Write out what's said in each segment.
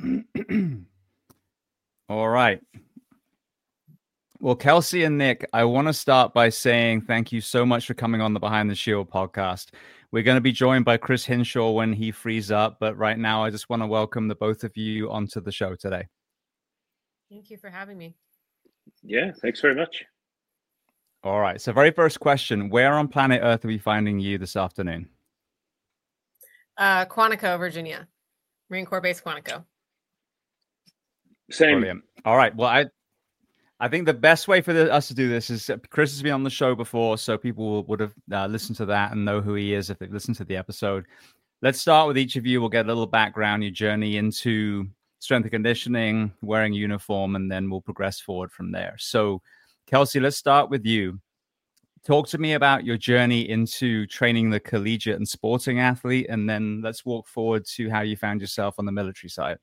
All right. Well, Kelsey and Nick, I want to start by saying thank you so much for coming on the Behind the Shield podcast. We're going to be joined by Chris Hinshaw when he frees up, but right now I just want to welcome the both of you onto the show today. Thank you for having me. Yeah, thanks very much. All right. So, very first question: where on planet Earth are we finding you this afternoon? Quantico, Virginia, Marine Corps Base, Quantico. Same. Brilliant. All right. Well, I think the best way for us to do this is Chris has been on the show before, so people would have listened to that and know who he is if they've listened to the episode. Let's start with each of you. We'll get a little background, your journey into strength and conditioning, wearing a uniform, and then we'll progress forward from there. So, Kelsey, let's start with you. Talk to me about your journey into training the collegiate and sporting athlete, and then let's walk forward to how you found yourself on the military side.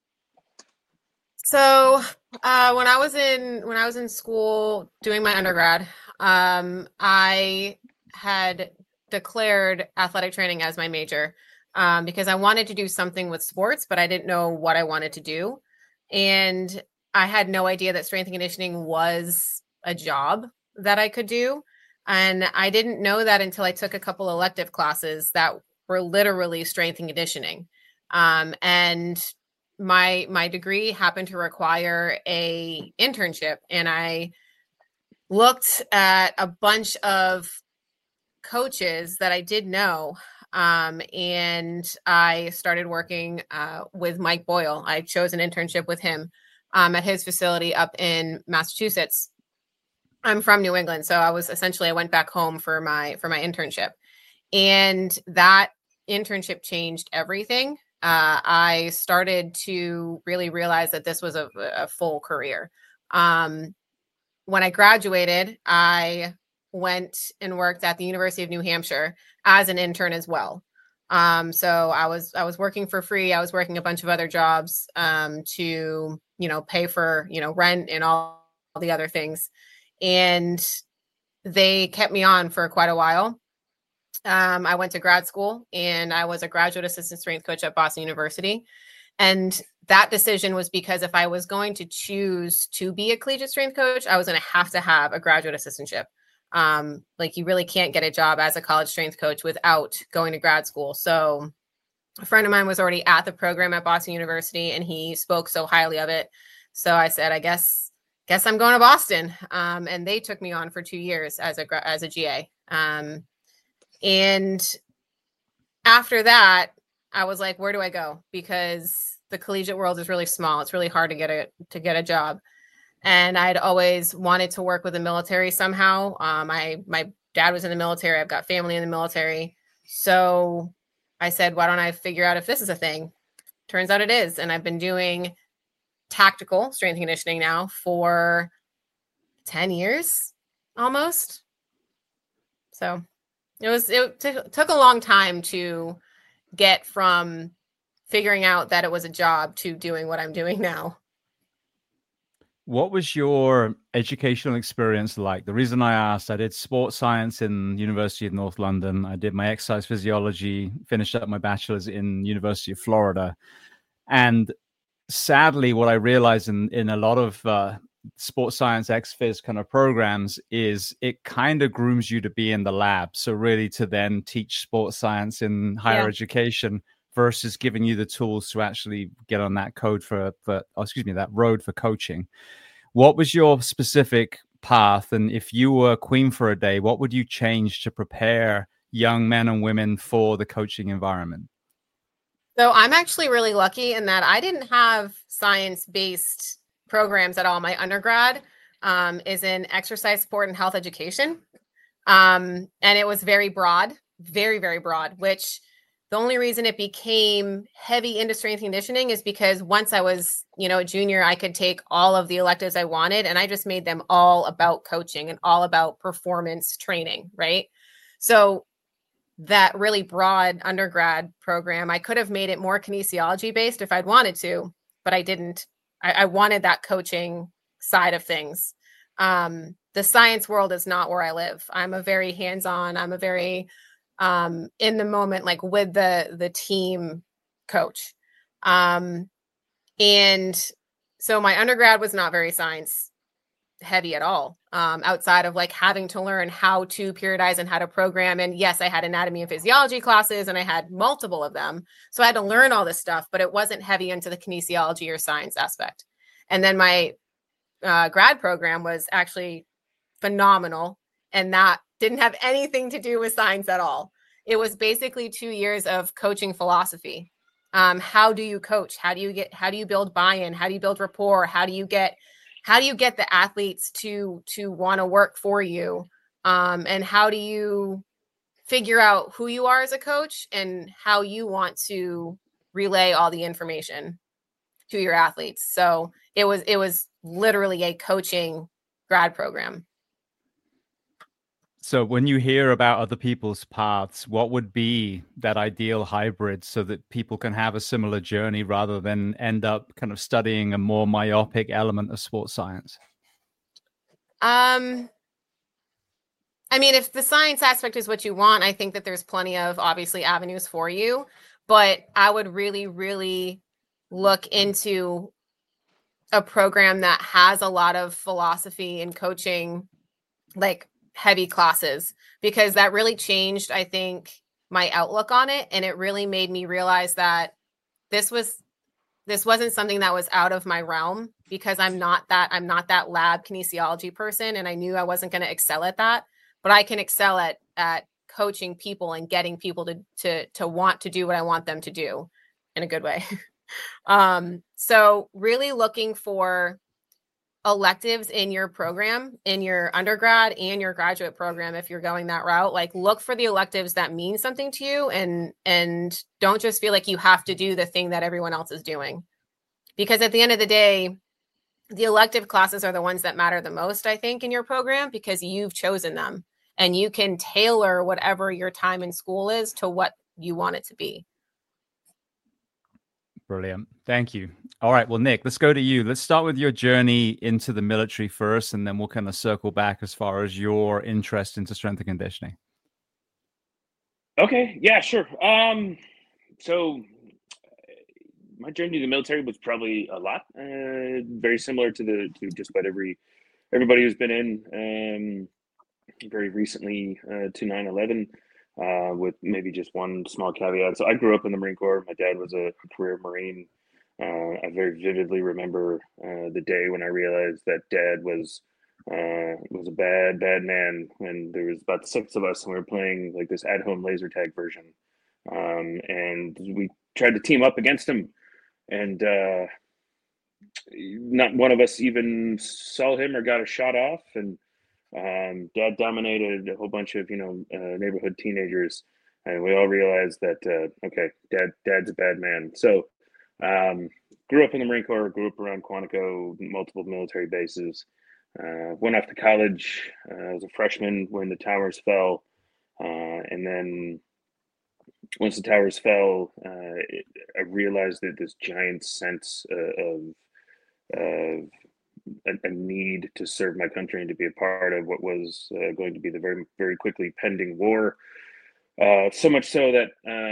So when I was in school doing my undergrad, I had declared athletic training as my major because I wanted to do something with sports, but I didn't know what I wanted to do. And I had no idea that strength and conditioning was a job that I could do. And I didn't know that until I took a couple elective classes that were literally strength and conditioning. And my degree happened to require a internship, and I looked at a bunch of coaches that I did know. And I started working with Mike Boyle. I chose an internship with him at his facility up in Massachusetts. I'm from New England, so I went back home for my internship, and that internship changed everything. I started to really realize that this was a full career. When I graduated, I went and worked at the University of New Hampshire as an intern as well. So I was working for free. I was working a bunch of other jobs to pay for rent and all the other things. And they kept me on for quite a while. I went to grad school and I was a graduate assistant strength coach at Boston University. And that decision was because if I was going to choose to be a collegiate strength coach, I was going to have a graduate assistantship. Like you really can't get a job as a college strength coach without going to grad school. So a friend of mine was already at the program at Boston University and he spoke so highly of it. So I said, I guess I'm going to Boston. And they took me on for 2 years as a GA. And after that, I was like, where do I go? Because the collegiate world is really small. It's really hard to get a job. And I'd always wanted to work with the military somehow. My dad was in the military. I've got family in the military. So I said, why don't I figure out if this is a thing? Turns out it is. And I've been doing tactical strength and conditioning now for 10 years almost. So it took a long time to get from figuring out that it was a job to doing what I'm doing now. What was your educational experience like? The reason I asked, I did sports science in University of North London. I did my exercise physiology, finished up my bachelor's in University of Florida. And sadly, what I realized in a lot of sports science ex-phys kind of programs is it kind of grooms you to be in the lab. So really to then teach sports science in higher education versus giving you the tools to actually get on that that road for coaching. What was your specific path? And if you were queen for a day, what would you change to prepare young men and women for the coaching environment? So I'm actually really lucky in that I didn't have science-based programs at all. My undergrad is in exercise support and health education. And it was very broad, very, very broad, which the only reason it became heavy into strength and conditioning is because once I was, a junior, I could take all of the electives I wanted and I just made them all about coaching and all about performance training, right? So that really broad undergrad program, I could have made it more kinesiology based if I'd wanted to, but I didn't. I wanted that coaching side of things. The science world is not where I live. I'm a very hands-on, I'm a very in the moment, like with the team coach. And And so my undergrad was not very science heavy at all, outside of like having to learn how to periodize and how to program. And yes, I had anatomy and physiology classes and I had multiple of them. So I had to learn all this stuff, but it wasn't heavy into the kinesiology or science aspect. And then my grad program was actually phenomenal. And that didn't have anything to do with science at all. It was basically 2 years of coaching philosophy. How do you coach? How do you build buy-in? How do you build rapport? How do you get the athletes to want to work for you? And how do you figure out who you are as a coach and how you want to relay all the information to your athletes? So it was literally a coaching grad program. So when you hear about other people's paths, what would be that ideal hybrid so that people can have a similar journey rather than end up kind of studying a more myopic element of sports science? I mean, if the science aspect is what you want, I think that there's plenty of obviously avenues for you, but I would really, really look into a program that has a lot of philosophy and coaching, like heavy classes, because that really changed, I think, my outlook on it. And it really made me realize that this wasn't something that was out of my realm, because I'm not that lab kinesiology person. And I knew I wasn't going to excel at that, but I can excel at coaching people and getting people to want to do what I want them to do in a good way. So really looking for electives in your program, in your undergrad and your graduate program, if you're going that route, like look for the electives that mean something to you, and don't just feel like you have to do the thing that everyone else is doing. Because at the end of the day, the elective classes are the ones that matter the most, I think, in your program, because you've chosen them and you can tailor whatever your time in school is to what you want it to be. Brilliant. Thank you. All right. Well, Nick, let's go to you. Let's start with your journey into the military first, and then we'll kind of circle back as far as your interest into strength and conditioning. Okay. Yeah, sure. So my journey to the military was probably a lot, very similar to just about everybody who's been in, very recently to 9/11. With maybe just one small caveat. So I grew up in the Marine Corps. My dad was a career Marine. I very vividly remember the day when I realized that Dad was a bad man. When there was about 6 of us and we were playing like this at-home laser tag version, and we tried to team up against him, and not one of us even saw him or got a shot off, and Dad dominated a whole bunch of neighborhood teenagers, and we all realized that okay, Dad's a bad man. So grew up in the Marine Corps, grew up around Quantico, multiple military bases. Went off to college. I was a freshman when the towers fell, and then once the towers fell, I realized that this giant sense of a need to serve my country and to be a part of what was going to be the very, very quickly pending war. So much so that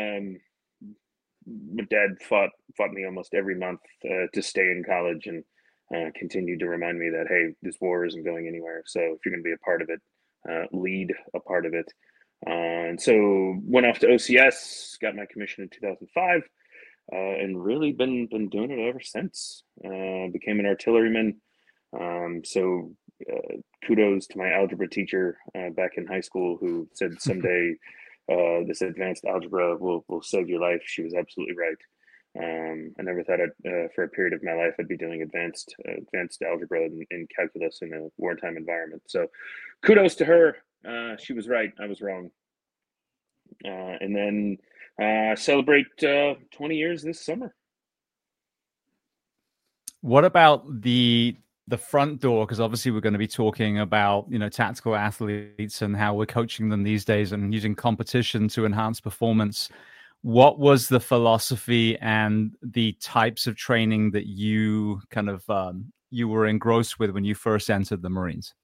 my dad fought me almost every month to stay in college, and continued to remind me that, hey, this war isn't going anywhere. So if you're going to be a part of it, lead a part of it. And so went off to OCS, got my commission in 2005, and really been doing it ever since. Became an artilleryman. So kudos to my algebra teacher back in high school, who said someday this advanced algebra will save your life. She was absolutely right. I never thought for a period of my life I'd be doing advanced algebra and calculus in a wartime environment. So kudos to her. She was right. I was wrong. And then celebrate 20 years this summer. What about the front door? Because obviously we're going to be talking about, tactical athletes and how we're coaching them these days and using competition to enhance performance. What was the philosophy and the types of training that you kind of you were engrossed with when you first entered the Marines?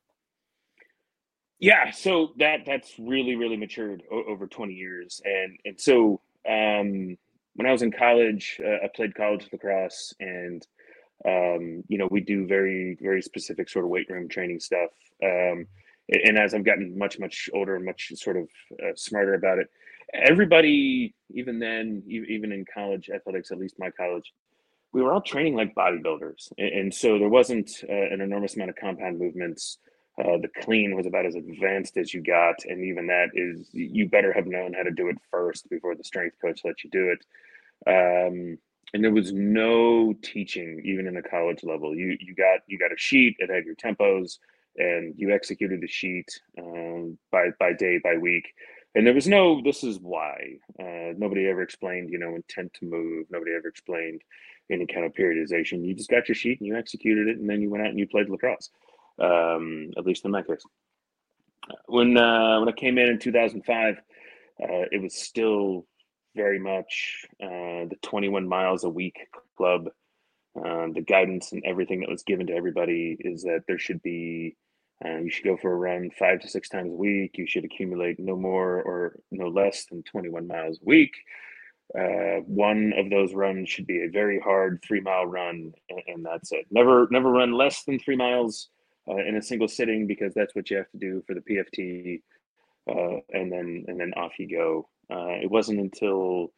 Yeah, so that's really, really matured over 20 years. And so when I was in college, I played college lacrosse, and we do very, very specific sort of weight room training stuff. And as I've gotten much older and much sort of smarter about it, everybody, even then, even in college athletics, at least my college, we were all training like bodybuilders, and so there wasn't an enormous amount of compound movements. The clean was about as advanced as you got, and even that is you better have known how to do it first before the strength coach let you do it. And there was no teaching even in the college level. You got a sheet, it had your tempos, and you executed the sheet by day, by week. And there was no this is why. Nobody ever explained intent to move. Nobody ever explained any kind of periodization. You just got your sheet and you executed it, and then you went out and you played lacrosse. At least in my case. When I came in 2005, it was still very much the 21 miles a week club. The guidance and everything that was given to everybody is that there should be you should go for a run 5 to 6 times a week. You should accumulate no more or no less than 21 miles a week. One of those runs should be a very hard 3-mile run, and that's it. Never run less than 3 miles in a single sitting, because that's what you have to do for the PFT, and then off you go. It wasn't until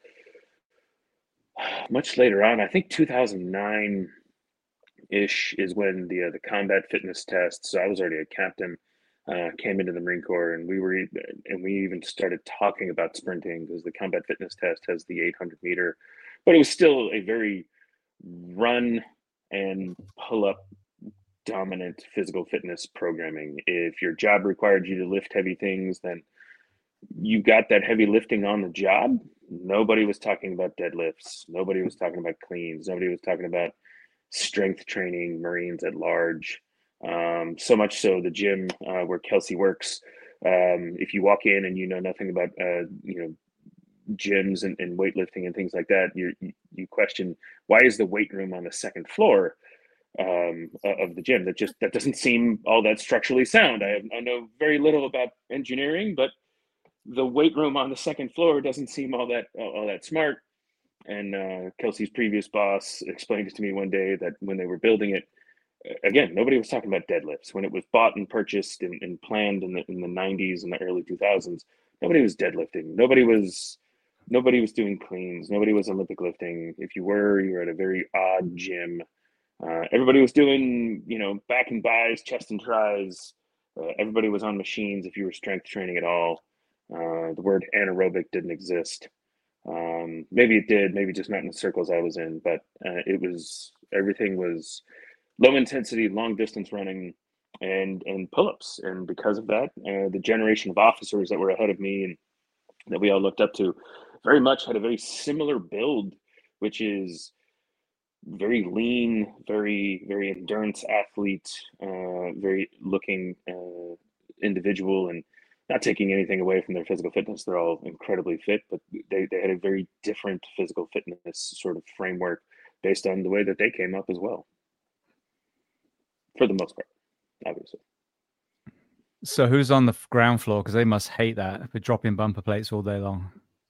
much later on, I think 2009 ish, is when the combat fitness test. So I was already a captain. Came into the Marine Corps, and we even started talking about sprinting, because the combat fitness test has the 800 meter, but it was still a very run and pull up dominant physical fitness programming. If your job required you to lift heavy things, then you got that heavy lifting on the job. Nobody was talking about deadlifts. Nobody was talking about cleans. Nobody was talking about strength training, Marines at large. So much so, the gym where Kelsey works, if you walk in and you know nothing about gyms and weightlifting and things like that, you question, why is the weight room on the second floor of the gym? That doesn't seem all that structurally sound. I know very little about engineering, but the weight room on the second floor doesn't seem all that smart. And Kelsey's previous boss explained it to me one day, that when they were building it, again, nobody was talking about deadlifts. When it was bought and purchased and planned in the 90s and the early 2000s, nobody was deadlifting. Nobody was doing cleans. Nobody was Olympic lifting. If you were at a very odd gym. Everybody was doing, back and buys, chest and tries. Everybody was on machines if you were strength training at all. The word anaerobic didn't exist. Maybe it did, maybe just not in the circles I was in, but everything was low intensity, long distance running, and pull-ups. And because of that, the generation of officers that were ahead of me and that we all looked up to very much had a very similar build, which is very lean, very, very endurance athlete, very looking individual, and not taking anything away from their physical fitness. They're all incredibly fit, but they had a very different physical fitness sort of framework based on the way that they came up as well, for the most part, obviously. So who's on the ground floor? Because they must hate that. We're dropping bumper plates all day long.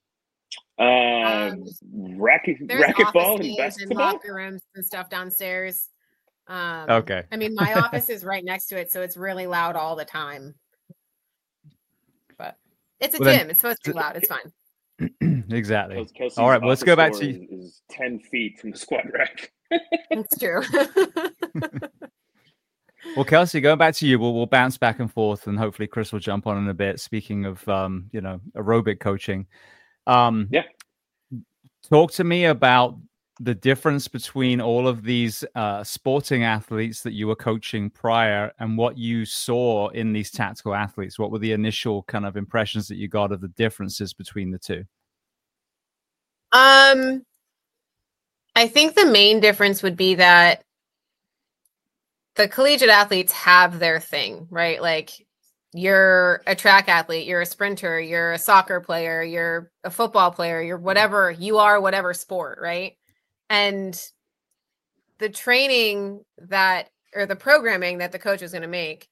Racquetball and basketball, and locker rooms and stuff downstairs. Okay. I mean, my office is right next to it, so it's really loud all the time. But it's a gym. It's supposed to be loud. It's fine. Exactly. Kelsey's all right, well, let's go back to is 10 feet from the squat rack. It's true. Well, Kelsey, going back to you, we'll bounce back and forth, and hopefully Chris will jump on in a bit. Speaking of, aerobic coaching. Yeah. Talk to me about the difference between all of these sporting athletes that you were coaching prior and what you saw in these tactical athletes. What were the initial kind of impressions that you got of the differences between the two? I think the main difference would be that the collegiate athletes have their thing, right? Like, you're a track athlete, you're a sprinter, you're a soccer player, you're a football player, you're whatever you are, whatever sport, right? And the training or the programming that the coach is going to make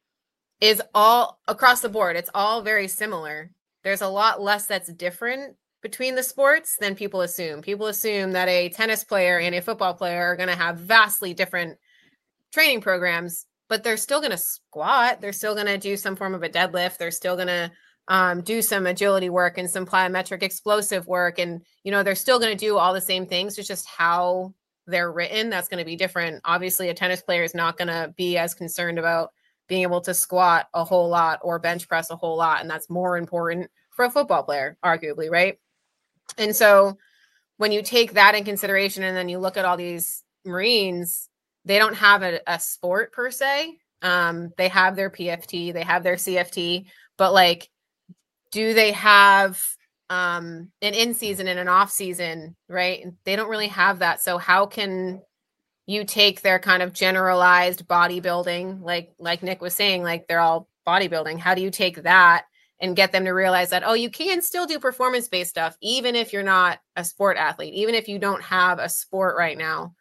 is all across the board. It's all very similar. There's a lot less that's different between the sports than people assume. People assume that a tennis player and a football player are going to have vastly different training programs, but they're still going to squat. They're still going to do some form of a deadlift. They're still going to do some agility work and some plyometric explosive work. And, they're still going to do all the same things. It's just how they're written. That's going to be different. Obviously, a tennis player is not going to be as concerned about being able to squat a whole lot or bench press a whole lot. And that's more important for a football player, arguably, right? And so when you take that in consideration and then you look at all these Marines, they don't have a sport per se. They have their PFT, they have their CFT, but like, do they have an in-season and an off-season, right? They don't really have that. So how can you take their kind of generalized bodybuilding, like Nick was saying, like they're all bodybuilding. How do you take that and get them to realize that, oh, you can still do performance-based stuff, even if you're not a sport athlete, even if you don't have a sport right now.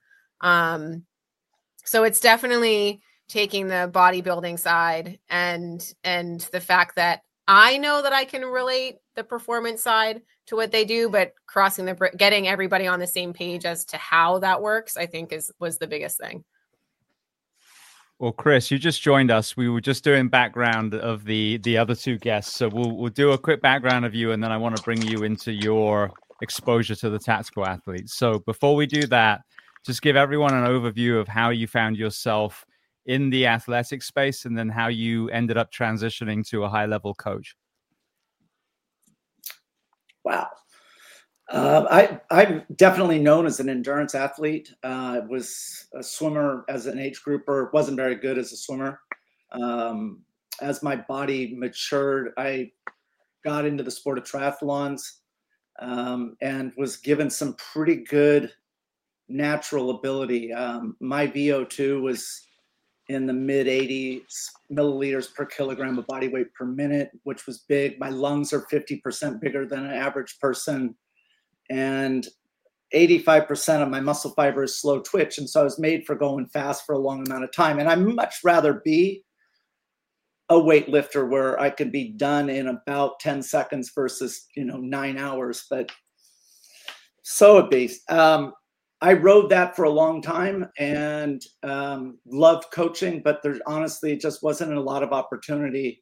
So it's definitely taking the bodybuilding side and the fact that I know that I can relate the performance side to what they do, but getting everybody on the same page as to how that works, I think was the biggest thing. Well, Chris, you just joined us. We were just doing background of the other two guests. So we'll do a quick background of you, and then I want to bring you into your exposure to the tactical athletes. So before we do that, just give everyone an overview of how you found yourself in the athletic space and then how you ended up transitioning to a high-level coach. Wow. I'm definitely known as an endurance athlete. I was a swimmer as an age grouper, wasn't very good as a swimmer. As my body matured, I got into the sport of triathlons and was given some pretty good natural ability. My VO2 was in the mid 80s milliliters per kilogram of body weight per minute, which was big. My lungs are 50% bigger than an average person. And 85% of my muscle fiber is slow twitch. And so I was made for going fast for a long amount of time. And I'd much rather be a weightlifter where I could be done in about 10 seconds versus, 9 hours. But so a beast. I rode that for a long time and loved coaching, but there honestly just wasn't a lot of opportunity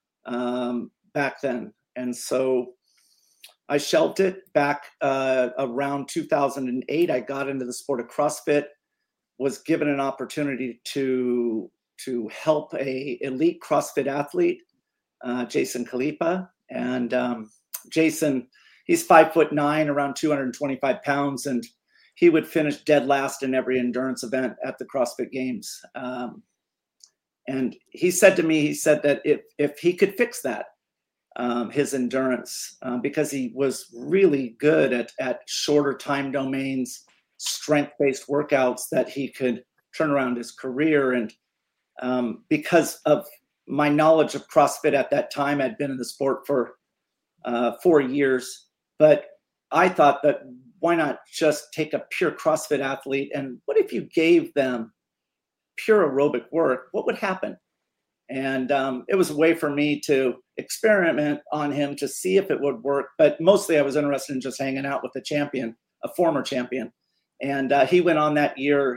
back then. And so I shelved it back around 2008. I got into the sport of CrossFit, was given an opportunity to help a elite CrossFit athlete, Jason Khalipa. And Jason, he's 5'9", around 225 pounds, and he would finish dead last in every endurance event at the CrossFit Games. And he said to me, that if he could fix that, his endurance, because he was really good at shorter time domains, strength-based workouts, that he could turn around his career. And because of my knowledge of CrossFit at that time, I'd been in the sport for 4 years, but I thought that why not just take a pure CrossFit athlete, and what if you gave them pure aerobic work? What would happen? And it was a way for me to experiment on him to see if it would work. But mostly I was interested in just hanging out with the champion, a former champion. And he went on that year,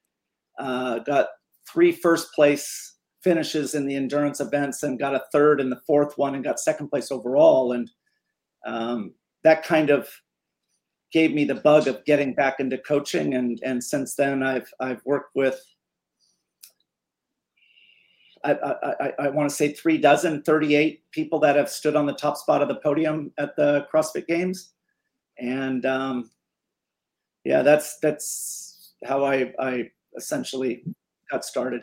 got 3 first place finishes in the endurance events and got a 3rd in the 4th one and got 2nd place overall. And that kind of gave me the bug of getting back into coaching. And since then I've worked with, I want to say 38 people that have stood on the top spot of the podium at the CrossFit Games. And that's how I essentially got started.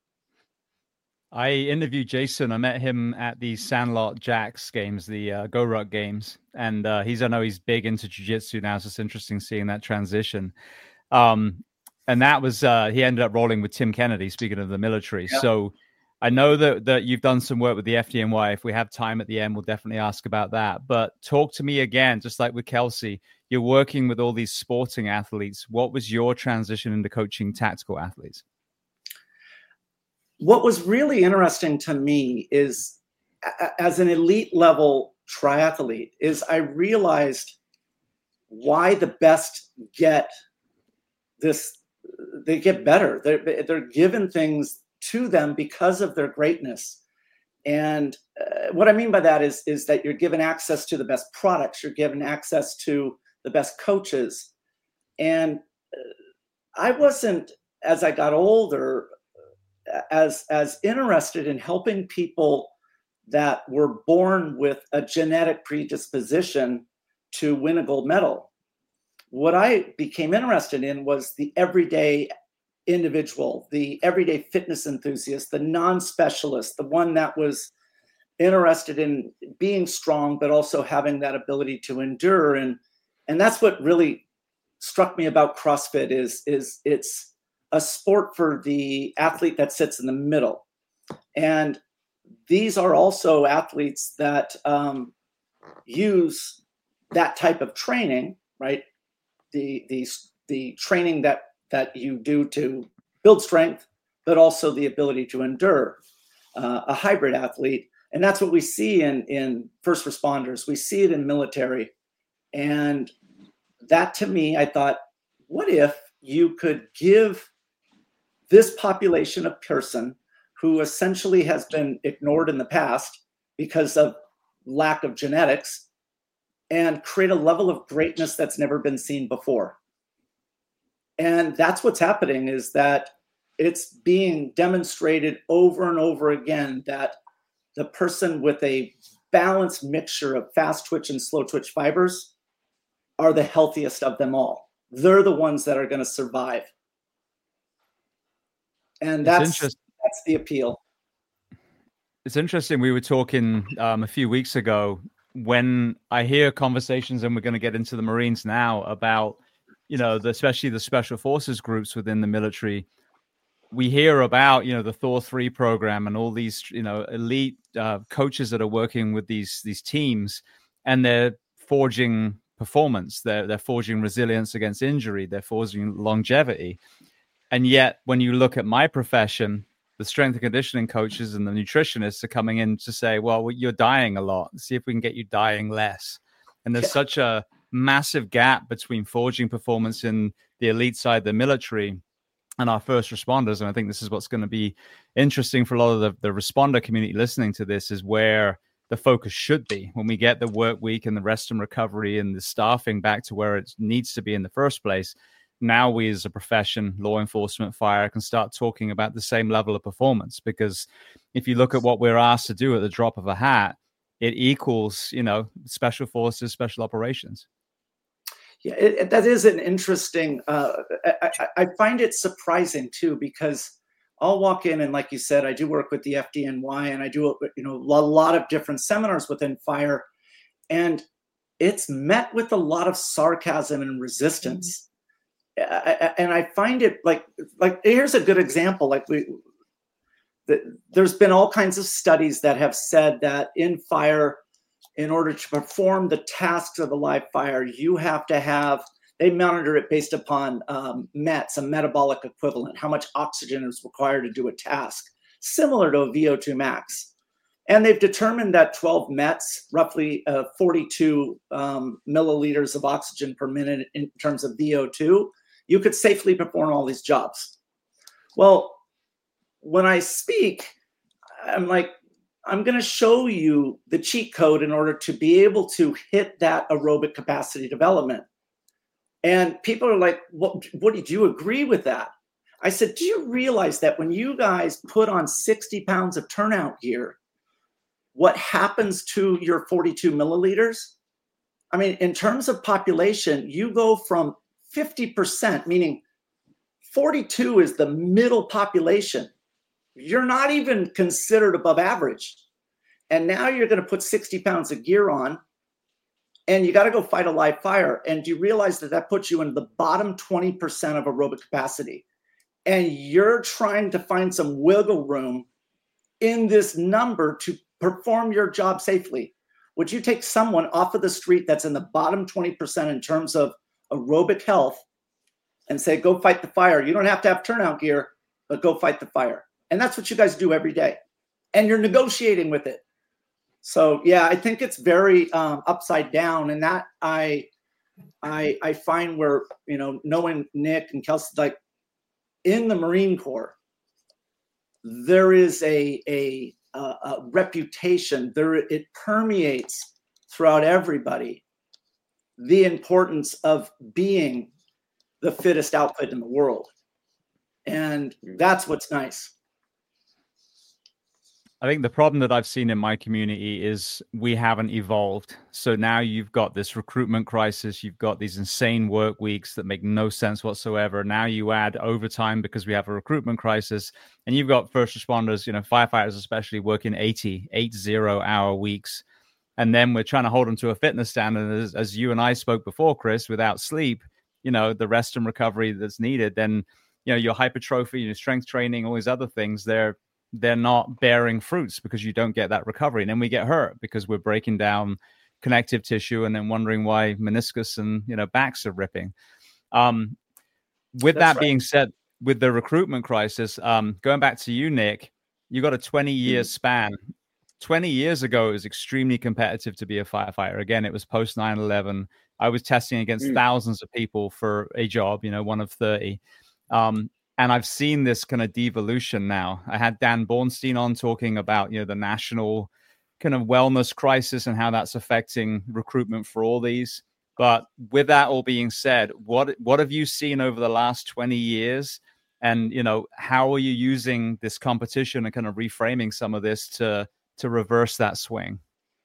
I interviewed Jason. I met him at the Sandlot Jacks games, the GoRuck games. And I know he's big into jiu-jitsu now. So it's interesting seeing that transition. And that was, he ended up rolling with Tim Kennedy, speaking of the military. Yeah. So I know that you've done some work with the FDNY. If we have time at the end, we'll definitely ask about that. But talk to me again, just like with Kelsey, you're working with all these sporting athletes. What was your transition into coaching tactical athletes? What was really interesting to me is, as an elite level triathlete, is I realized why the best get this, they get better. They're given things to them because of their greatness. And what I mean by that is that you're given access to the best products, you're given access to the best coaches. And I wasn't, as I got older, as interested in helping people that were born with a genetic predisposition to win a gold medal. What I became interested in was the everyday individual, the everyday fitness enthusiast, the non-specialist, the one that was interested in being strong, but also having that ability to endure. And that's what really struck me about CrossFit is it's a sport for the athlete that sits in the middle. And these are also athletes that use that type of training, right? The training that you do to build strength, but also the ability to endure, a hybrid athlete. And that's what we see in first responders. We see it in military. And that, to me, I thought, what if you could give this population a person who essentially has been ignored in the past because of lack of genetics and create a level of greatness that's never been seen before. And that's what's happening, is that it's being demonstrated over and over again that the person with a balanced mixture of fast twitch and slow twitch fibers are the healthiest of them all. They're the ones that are going to survive. And that's the appeal. It's interesting. We were talking a few weeks ago, when I hear conversations, and we're going to get into the Marines now, about, especially the special forces groups within the military. We hear about, the Thor 3 program and all these, elite coaches that are working with these teams, and they're forging performance. They're forging resilience against injury. They're forging longevity. And yet, when you look at my profession, the strength and conditioning coaches and the nutritionists are coming in to say, well, you're dying a lot. See if we can get you dying less. And there's such a massive gap between forging performance in the elite side, the military, and our first responders. And I think this is what's going to be interesting for a lot of the responder community listening to this, is where the focus should be when we get the work week and the rest and recovery and the staffing back to where it needs to be in the first place. Now we as a profession, law enforcement, fire, can start talking about the same level of performance, because if you look at what we're asked to do at the drop of a hat, it equals, special forces, special operations. Yeah, that is an interesting, I find it surprising too, because I'll walk in and, like you said, I do work with the FDNY, and I do, a lot of different seminars within fire, and it's met with a lot of sarcasm and resistance. And I find it like here's a good example. There's been all kinds of studies that have said that in fire, in order to perform the tasks of a live fire, you have to have, they monitor it based upon METs, a metabolic equivalent, how much oxygen is required to do a task, similar to a VO2 max. And they've determined that 12 METs, roughly 42 milliliters of oxygen per minute in terms of VO2, you could safely perform all these jobs. Well, when I speak, I'm like, I'm going to show you the cheat code in order to be able to hit that aerobic capacity development. And people are like, what did you agree with that? I said, do you realize that when you guys put on 60 pounds of turnout gear, what happens to your 42 milliliters? I mean, in terms of population, you go from 50%, meaning 42 is the middle population. You're not even considered above average. And now you're going to put 60 pounds of gear on, and you got to go fight a live fire. And do you realize that puts you in the bottom 20% of aerobic capacity? And you're trying to find some wiggle room in this number to perform your job safely. Would you take someone off of the street that's in the bottom 20% in terms of aerobic health and say, go fight the fire? You don't have to have turnout gear, but go fight the fire. And that's what you guys do every day. And you're negotiating with it. So, yeah, I think it's very upside down. And that I I find where, knowing Nick and Kelsey, like in the Marine Corps, there is a reputation there. It permeates throughout everybody, the importance of being the fittest outfit in the world. And that's what's nice. I think the problem that I've seen in my community is we haven't evolved. So now you've got this recruitment crisis. You've got these insane work weeks that make no sense whatsoever. Now you add overtime because we have a recruitment crisis, and you've got first responders, firefighters especially, working 80-hour weeks. And then we're trying to hold them to a fitness standard. As you and I spoke before, Chris, without sleep, the rest and recovery that's needed, then, your hypertrophy, your strength training, all these other things, they're not bearing fruits because you don't get that recovery. And then we get hurt because we're breaking down connective tissue and then wondering why meniscus and, backs are ripping. With that being said, with the recruitment crisis, going back to you, Nick, you got a 20-year span. 20 years ago, it was extremely competitive to be a firefighter. Again, it was post 9/11. I was testing against thousands of people for a job, one of 30. And I've seen this kind of devolution now. I had Dan Bornstein on talking about, the national kind of wellness crisis and how that's affecting recruitment for all these. But with that all being said, what have you seen over the last 20 years? And, how are you using this competition and kind of reframing some of this to reverse that swing?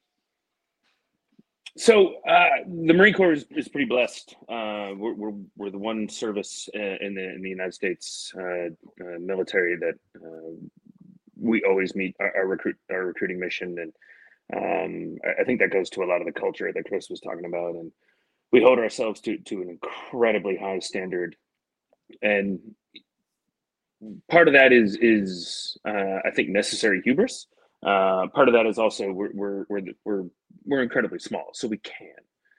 So the Marine Corps is pretty blessed. We're the one service in the United States military that we always meet our recruiting mission, and I think that goes to a lot of the culture that Chris was talking about, and we hold ourselves to an incredibly high standard. And part of that is I think necessary hubris. Part of that is also we're incredibly small, so we can.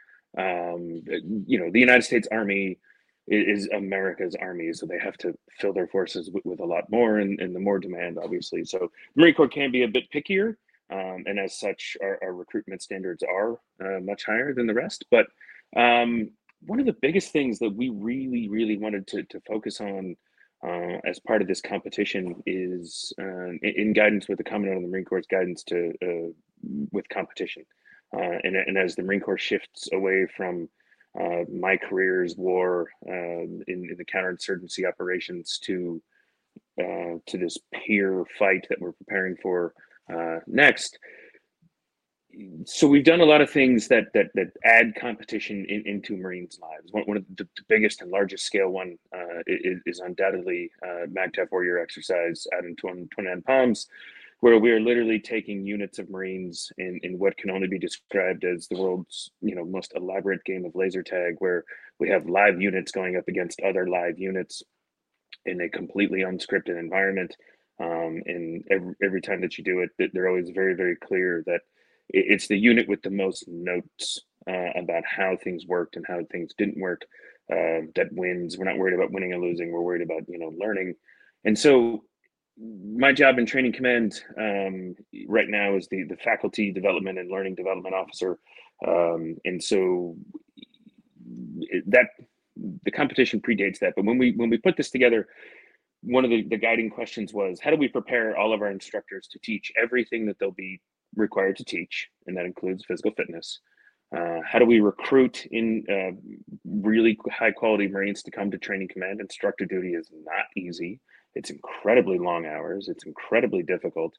The United States Army is America's army, so they have to fill their forces with a lot more, and the more demand, obviously. So Marine Corps can be a bit pickier, and as such, our recruitment standards are much higher than the rest. But one of the biggest things that we really, really wanted to focus on as part of this competition is in guidance with the Commandant of the Marine Corps' guidance with competition. And as the Marine Corps shifts away from my career's war in the counterinsurgency operations to this peer fight that we're preparing for next. So we've done a lot of things that add competition into Marines' lives. One of the biggest and largest scale one is undoubtedly MAGTF Warrior Exercise out in Twin End Palms, where we are literally taking units of Marines in what can only be described as the world's most elaborate game of laser tag, where we have live units going up against other live units in a completely unscripted environment. And every time that you do it, they're always very, very clear that it's the unit with the most notes about how things worked and how things didn't work that wins. We're not worried about winning or losing. We're worried about learning. And so my job in Training Command right now is the Faculty Development and Learning Development Officer. And so that the competition predates that. But when we put this together, one of the guiding questions was, how do we prepare all of our instructors to teach everything that they'll be required to teach, and that includes physical fitness? How do we recruit in really high quality Marines to come to Training Command? Instructor duty is not easy. It's incredibly long hours. It's incredibly difficult.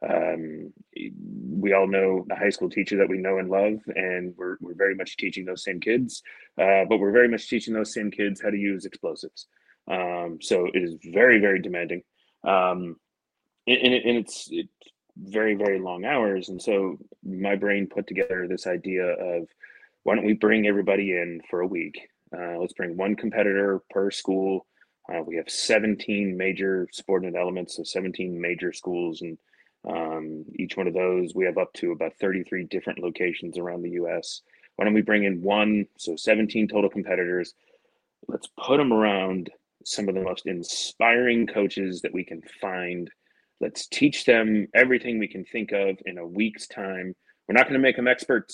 We all know the high school teacher that we know and love, and we're very much teaching those same kids, but we're very much teaching those same kids how to use explosives. So it is very, very demanding. And it's very, very long hours. And so my brain put together this idea of, why don't we bring everybody in for a week? Let's bring one competitor per school. We have 17 major subordinate elements, so 17 major schools. And each one of those, we have up to about 33 different locations around the US. Why don't we bring in one, so 17 total competitors. Let's put them around some of the most inspiring coaches that we can find. Let's teach them everything we can think of in a week's time. We're not going to make them experts,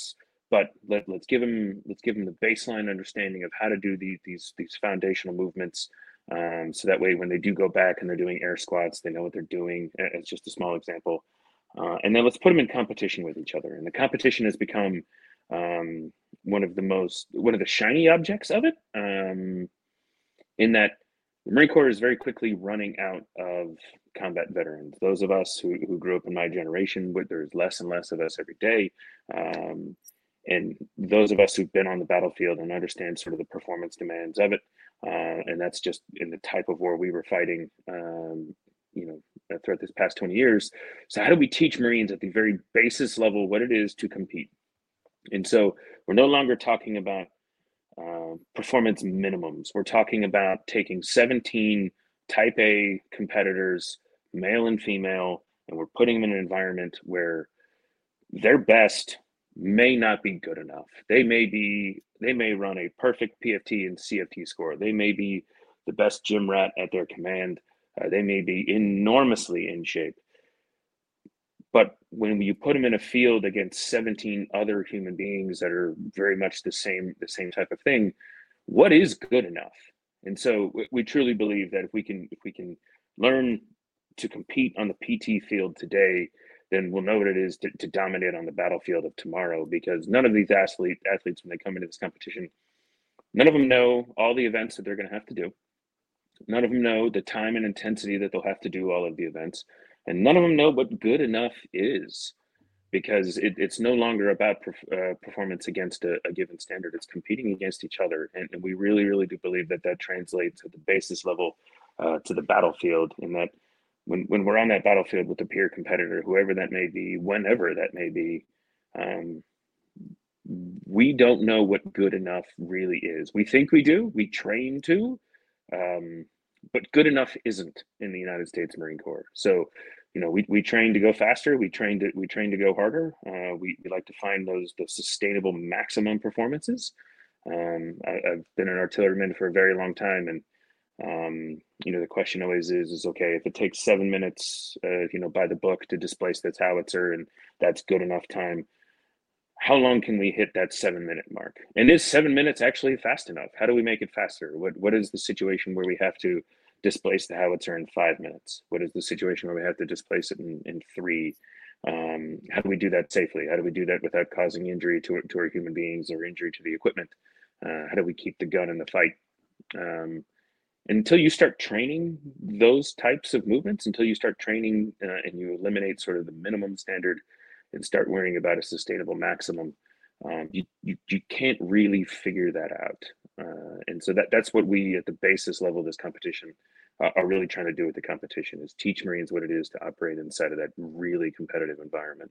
but let's give them the baseline understanding of how to do these foundational movements, so that way when they do go back and they're doing air squats, they know what they're doing. It's just a small example, and then let's put them in competition with each other. And the competition has become one of the shiny objects of it, in that the Marine Corps is very quickly running out of combat veterans. Those of us who grew up in my generation, there's less and less of us every day. And those of us who've been on the battlefield and understand sort of the performance demands of it, and that's just in the type of war we were fighting, throughout this past 20 years. So how do we teach Marines at the very basis level what it is to compete? And so we're no longer talking about performance minimums. We're talking about taking 17 type A competitors, male and female, and we're putting them in an environment where their best may not be good enough. They may run a perfect PFT and CFT score. They may be the best gym rat at their command. They may be enormously in shape. But when you put them in a field against 17 other human beings that are very much the same type of thing, what is good enough? And so we truly believe that if we can learn to compete on the PT field today, then we'll know what it is to dominate on the battlefield of tomorrow. Because none of these athletes, when they come into this competition, none of them know all the events that they're going to have to do. None of them know the time and intensity that they'll have to do all of the events. And none of them know what good enough is, because it's no longer about performance against a given standard. It's competing against each other. And we really, really do believe that translates at the basis level to the battlefield, in that when we're on that battlefield with a peer competitor, whoever that may be, whenever that may be, we don't know what good enough really is. We think we do, we train to, but good enough isn't in the United States Marine Corps. So, we train to go faster. We train to go harder. We like to find those sustainable maximum performances. I've been an artilleryman for a very long time, and the question always is okay, if it takes 7 minutes, by the book to displace this howitzer, and that's good enough time, how long can we hit that 7 minute mark? And is 7 minutes actually fast enough? How do we make it faster? What is the situation where we have to displace the howitzer in 5 minutes? What is the situation where we have to displace it in 3? How do we do that safely? How do we do that without causing injury to our human beings or injury to the equipment? How do we keep the gun in the fight? Until you start training those types of movements, until you start training and you eliminate sort of the minimum standard and start worrying about a sustainable maximum, you can't really figure that out. And so that's what we, at the basis level of this competition, are really trying to do with the competition, is teach Marines what it is to operate inside of that really competitive environment.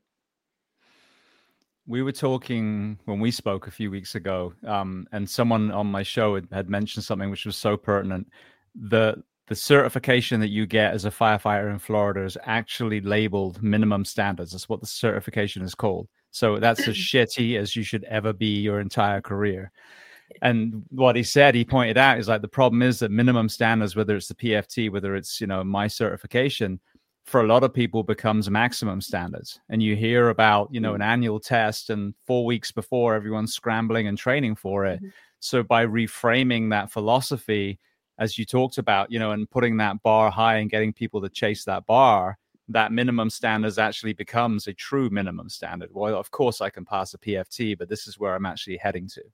We were talking when we spoke a few weeks ago, and someone on my show had mentioned something which was so pertinent. The certification that you get as a firefighter in Florida is actually labeled minimum standards. That's what the certification is called. So that's as shitty as you should ever be your entire career. And what he pointed out is, like, the problem is that minimum standards, whether it's the PFT, whether it's, my certification, for a lot of people becomes maximum standards. And you hear about, an annual test, and 4 weeks before, everyone's scrambling and training for it. Mm-hmm. So by reframing that philosophy, as you talked about, and putting that bar high and getting people to chase that bar, that minimum standards actually becomes a true minimum standard. Well, of course I can pass a PFT, but this is where I'm actually heading to.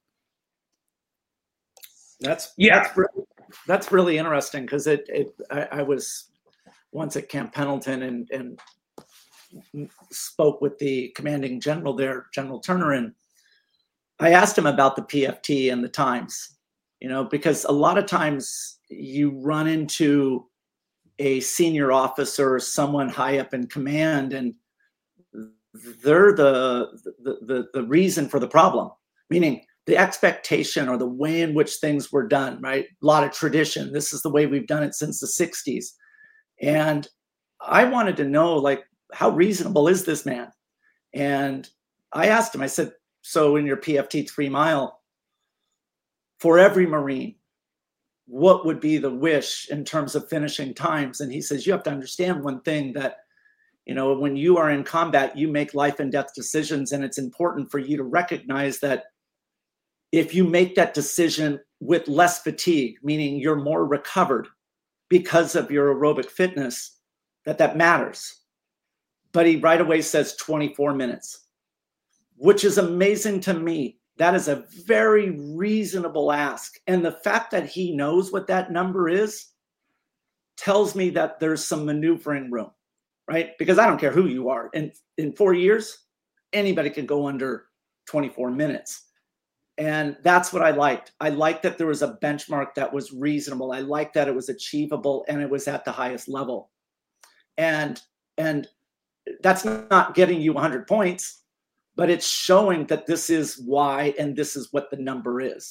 That's really interesting, because I was once at Camp Pendleton and spoke with the commanding general there, General Turner, and I asked him about the PFT and the times, because a lot of times you run into a senior officer or someone high up in command, and they're the reason for the problem, meaning the expectation or the way in which things were done, right? A lot of tradition. This is the way we've done it since the 60s. And I wanted to know, like, how reasonable is this man? And I asked him, I said, so in your PFT 3 mile, for every Marine, what would be the wish in terms of finishing times? And he says, you have to understand one thing, that You know, when you are in combat, you make life and death decisions, and it's important for you to recognize that if you make that decision with less fatigue, meaning you're more recovered because of your aerobic fitness, that matters. But he right away says 24 minutes, which is amazing to me. That is a very reasonable ask. And the fact that he knows what that number is tells me that there's some maneuvering room, right? Because I don't care who you are. And in 4 years, anybody can go under 24 minutes. And that's what I liked. I liked that there was a benchmark that was reasonable. I liked that it was achievable and it was at the highest level. And that's not getting you 100 points, but it's showing that this is why and this is what the number is.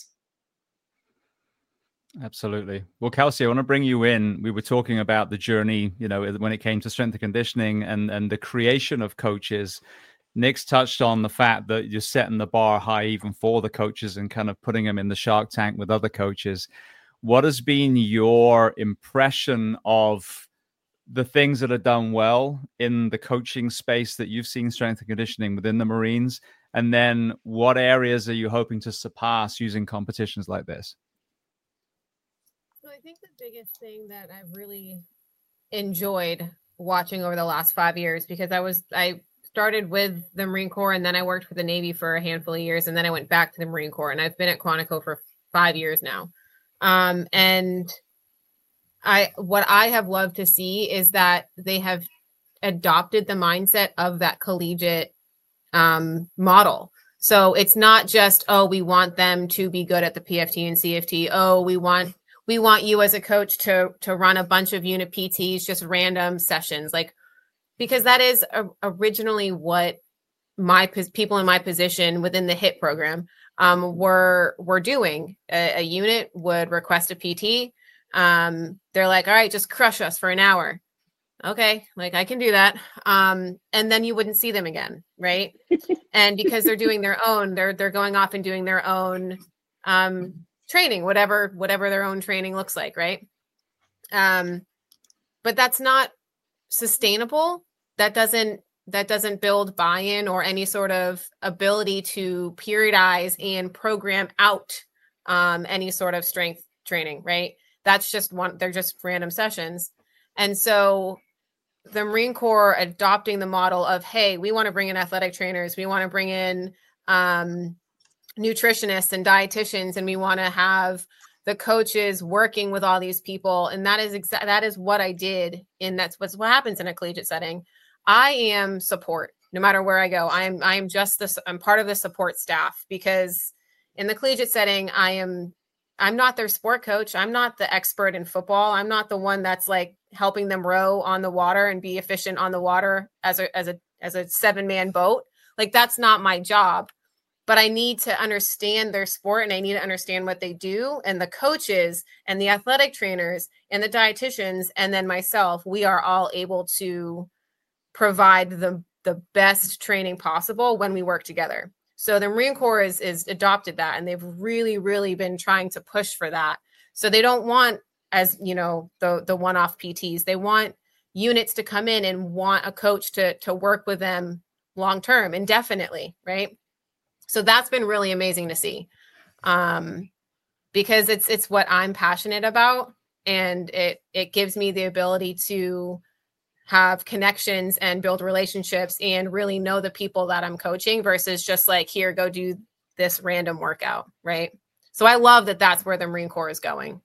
Absolutely. Well, Kelsey, I want to bring you in. We were talking about the journey, you know, when it came to strength and conditioning and the creation of coaches. Nick's touched on the fact that you're setting the bar high even for the coaches and kind of putting them in the shark tank with other coaches. What has been your impression of the things that are done well in the coaching space that you've seen strength and conditioning within the Marines? And then what areas are you hoping to surpass using competitions like this? So I think the biggest thing that I've really enjoyed watching over the last 5 years, because I started with the Marine Corps and then I worked for the Navy for a handful of years. And then I went back to the Marine Corps and I've been at Quantico for 5 years now. And what I have loved to see is that they have adopted the mindset of that collegiate model. So it's not just, oh, we want them to be good at the PFT and CFT. Oh, we want you as a coach to run a bunch of unit PTs, just random sessions, like, because that is originally what people in my position within the HIT program were doing. A unit would request a PT. They're like, all right, just crush us for an hour. Okay, like I can do that. And then you wouldn't see them again, right? And because they're doing their own, they're going off and doing their own training, whatever their own training looks like, right? But that's not sustainable. That doesn't build buy-in or any sort of ability to periodize and program out any sort of strength training, right? That's just they're just random sessions. And so the Marine Corps adopting the model of, hey, we want to bring in athletic trainers. We want to bring in nutritionists and dietitians, and we want to have the coaches working with all these people. And that is what I did. And that's what happens in a collegiate setting. I am support no matter where I go. I'm part of the support staff, because in the collegiate setting, I'm not their sport coach. I'm not the expert in football. I'm not the one that's like helping them row on the water and be efficient on the water as a 7-man boat. Like, that's not my job. But I need to understand their sport and I need to understand what they do. And the coaches and the athletic trainers and the dietitians and then myself, we are all able to provide the best training possible when we work together. So the Marine Corps is adopted that, and they've really, really been trying to push for that. So they don't want, as you know, the one-off PTs. They want units to come in and want a coach to work with them long-term, indefinitely, right? So that's been really amazing to see, because it's what I'm passionate about, and it gives me the ability to have connections and build relationships and really know the people that I'm coaching versus just like, here, go do this random workout, right? So I love that that's where the Marine Corps is going.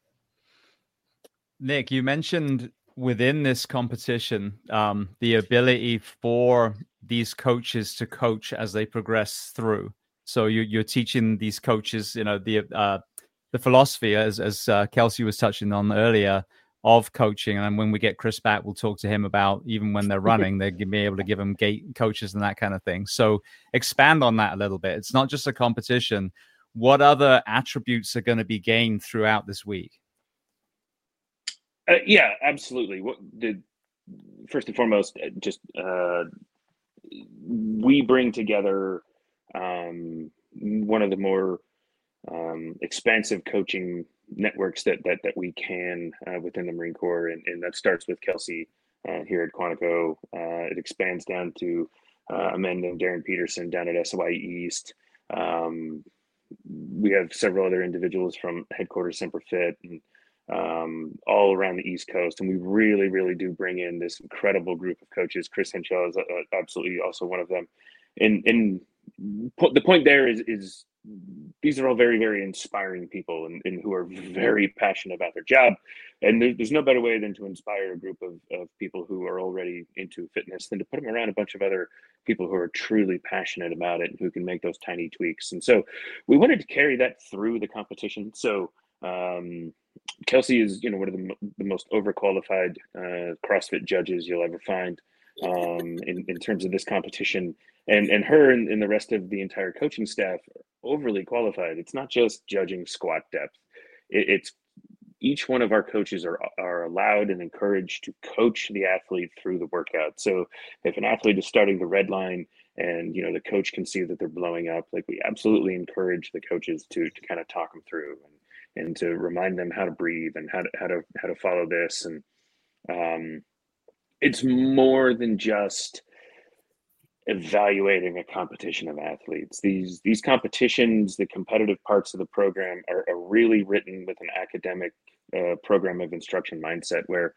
Nick, you mentioned within this competition, the ability for these coaches to coach as they progress through. So you're teaching these coaches, you know, the philosophy as Kelsey was touching on earlier of coaching. And when we get Chris back, we'll talk to him about even when they're running, they're going to be able to give them gait coaches and that kind of thing. So expand on that a little bit. It's not just a competition. What other attributes are going to be gained throughout this week? Yeah, absolutely. First and foremost, we bring together one of the more expansive coaching networks that we can within the Marine Corps, and that starts with Kelsey here at Quantico. It expands down to Amanda and Darren Peterson down at SOI East. We have several other individuals from headquarters Semper Fit and all around the East Coast. And we really, really do bring in this incredible group of coaches. Chris Henshaw is absolutely also one of them. And the point there is these are all very, very inspiring people and who are very passionate about their job. And there's no better way than to inspire a group of people who are already into fitness than to put them around a bunch of other people who are truly passionate about it and who can make those tiny tweaks. And so we wanted to carry that through the competition. So Kelsey is, one of the most overqualified CrossFit judges you'll ever find in terms of this competition. And her and the rest of the entire coaching staff are overly qualified. It's not just judging squat depth. It's each one of our coaches are allowed and encouraged to coach the athlete through the workout. So if an athlete is starting the red line and, the coach can see that they're blowing up, like we absolutely encourage the coaches to kind of talk them through and to remind them how to breathe and how to follow this. And it's more than just evaluating a competition of athletes. These competitions, the competitive parts of the program are really written with an academic program of instruction mindset where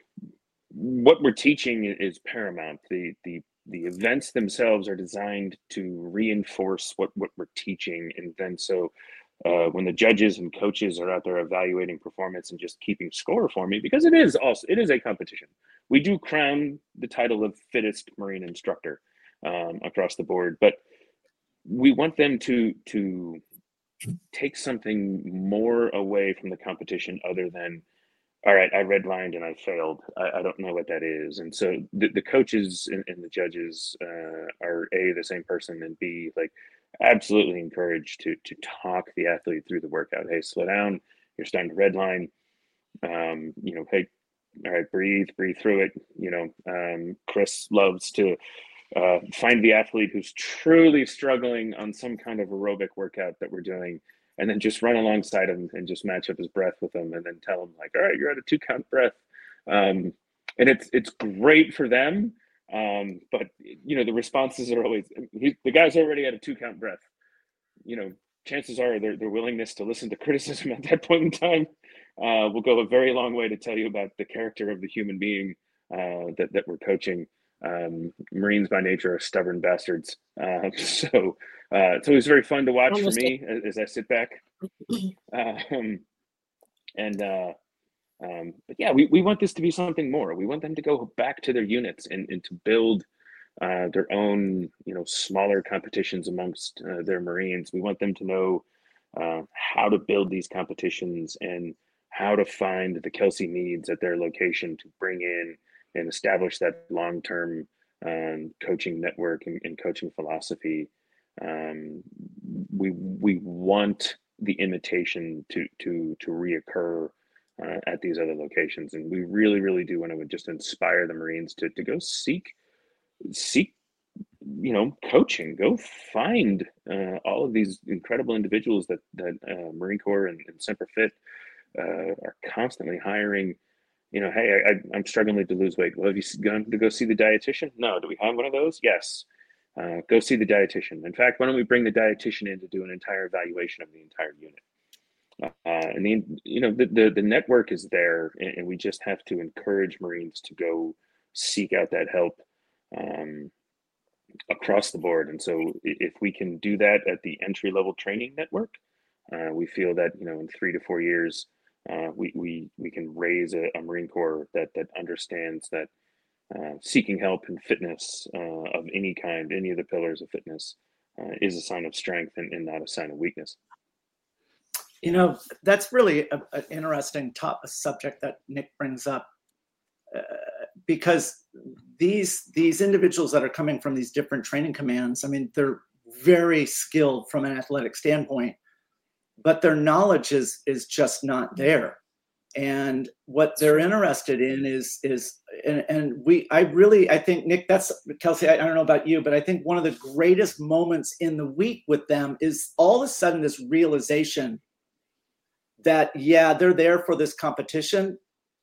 what we're teaching is paramount. The events themselves are designed to reinforce what we're teaching. And then so when the judges and coaches are out there evaluating performance and just keeping score for me, because it is a competition. We do crown the title of fittest Marine instructor across the board, but we want them to take something more away from the competition other than, all right, I redlined and I failed. I don't know what that is. And so the coaches and the judges are A, the same person, and B, like absolutely encouraged to talk the athlete through the workout. Hey, slow down. You're starting to redline. Hey, all right, breathe through it. Chris loves to find the athlete who's truly struggling on some kind of aerobic workout that we're doing, and then just run alongside him and just match up his breath with him, and then tell him like, all right, you're at a 2-count breath. And it's great for them. But the responses are always, the guy's already at a 2-count breath. Chances are their willingness to listen to criticism at that point in time will go a very long way to tell you about the character of the human being that we're coaching. Marines by nature are stubborn bastards. So it's always very fun to watch for me as I sit back. But yeah, we want this to be something more. We want them to go back to their units and to build their own, smaller competitions amongst their Marines. We want them to know how to build these competitions and how to find the Kelsey needs at their location to bring in and establish that long-term coaching network and coaching philosophy. We want the imitation to reoccur at these other locations, and we really, really do want to just inspire the Marines to go seek coaching. Go find all of these incredible individuals that Marine Corps and Semper Fit are constantly hiring. Hey, I'm struggling to lose weight. Well, have you gone to go see the dietitian? No. Do we have one of those? Yes. Go see the dietitian. In fact, why don't we bring the dietitian in to do an entire evaluation of the entire unit? The network is there, and we just have to encourage Marines to go seek out that help across the board. And so if we can do that at the entry-level training network, we feel that, in 3 to 4 years, we can raise a Marine Corps that understands that seeking help in fitness of any kind, any of the pillars of fitness, is a sign of strength and not a sign of weakness. That's really an interesting subject that Nick brings up, because these individuals that are coming from these different training commands, they're very skilled from an athletic standpoint, but their knowledge is just not there. And what they're interested in is I think, Nick, that's Kelsey, I don't know about you, but I think one of the greatest moments in the week with them is all of a sudden this realization that, yeah, they're there for this competition,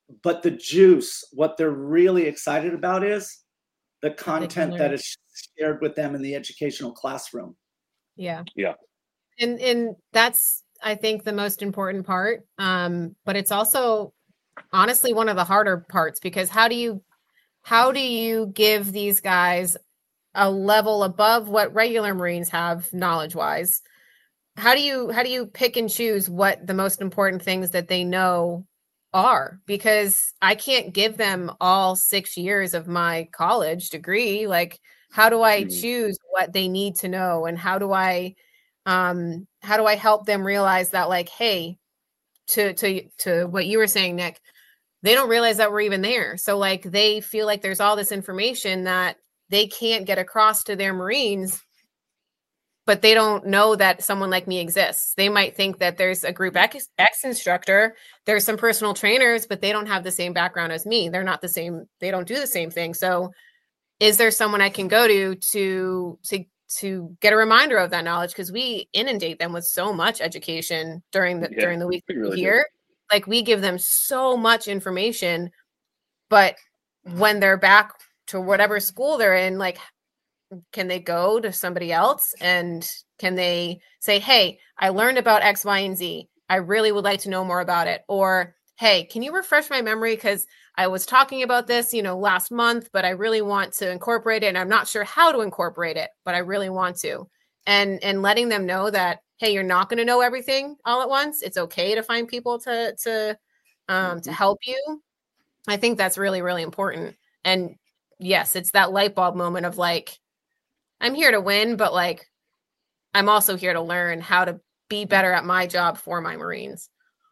but the juice, what they're really excited about is the content that is shared with them in the educational classroom. Yeah. Yeah. And that's, I think, the most important part. But it's also honestly one of the harder parts, because how do you give these guys a level above what regular Marines have knowledge wise? How do you pick and choose what the most important things that they know are? Because I can't give them all 6 years of my college degree. Like, how do I choose what they need to know? And how do I help them realize that, like, hey, to what you were saying, Nick, they don't realize that we're even there. So like, they feel like there's all this information that they can't get across to their Marines, but they don't know that someone like me exists. They might think that there's a group X instructor, there's some personal trainers, but they don't have the same background as me. They're not the same. They don't do the same thing. So is there someone I can go to get a reminder of that knowledge? Because we inundate them with so much education during the week really here. Like, we give them so much information, but when they're back to whatever school they're in, like, can they go to somebody else and can they say, hey, I learned about X, Y, and Z. I really would like to know more about it. Or, hey, can you refresh my memory? Because I was talking about this, last month, but I really want to incorporate it. And I'm not sure how to incorporate it, but I really want to. And letting them know that, hey, you're not going to know everything all at once. It's okay to find people to help you. I think that's really, really important. And yes, it's that light bulb moment of like, I'm here to win, but like, I'm also here to learn how to be better at my job for my Marines.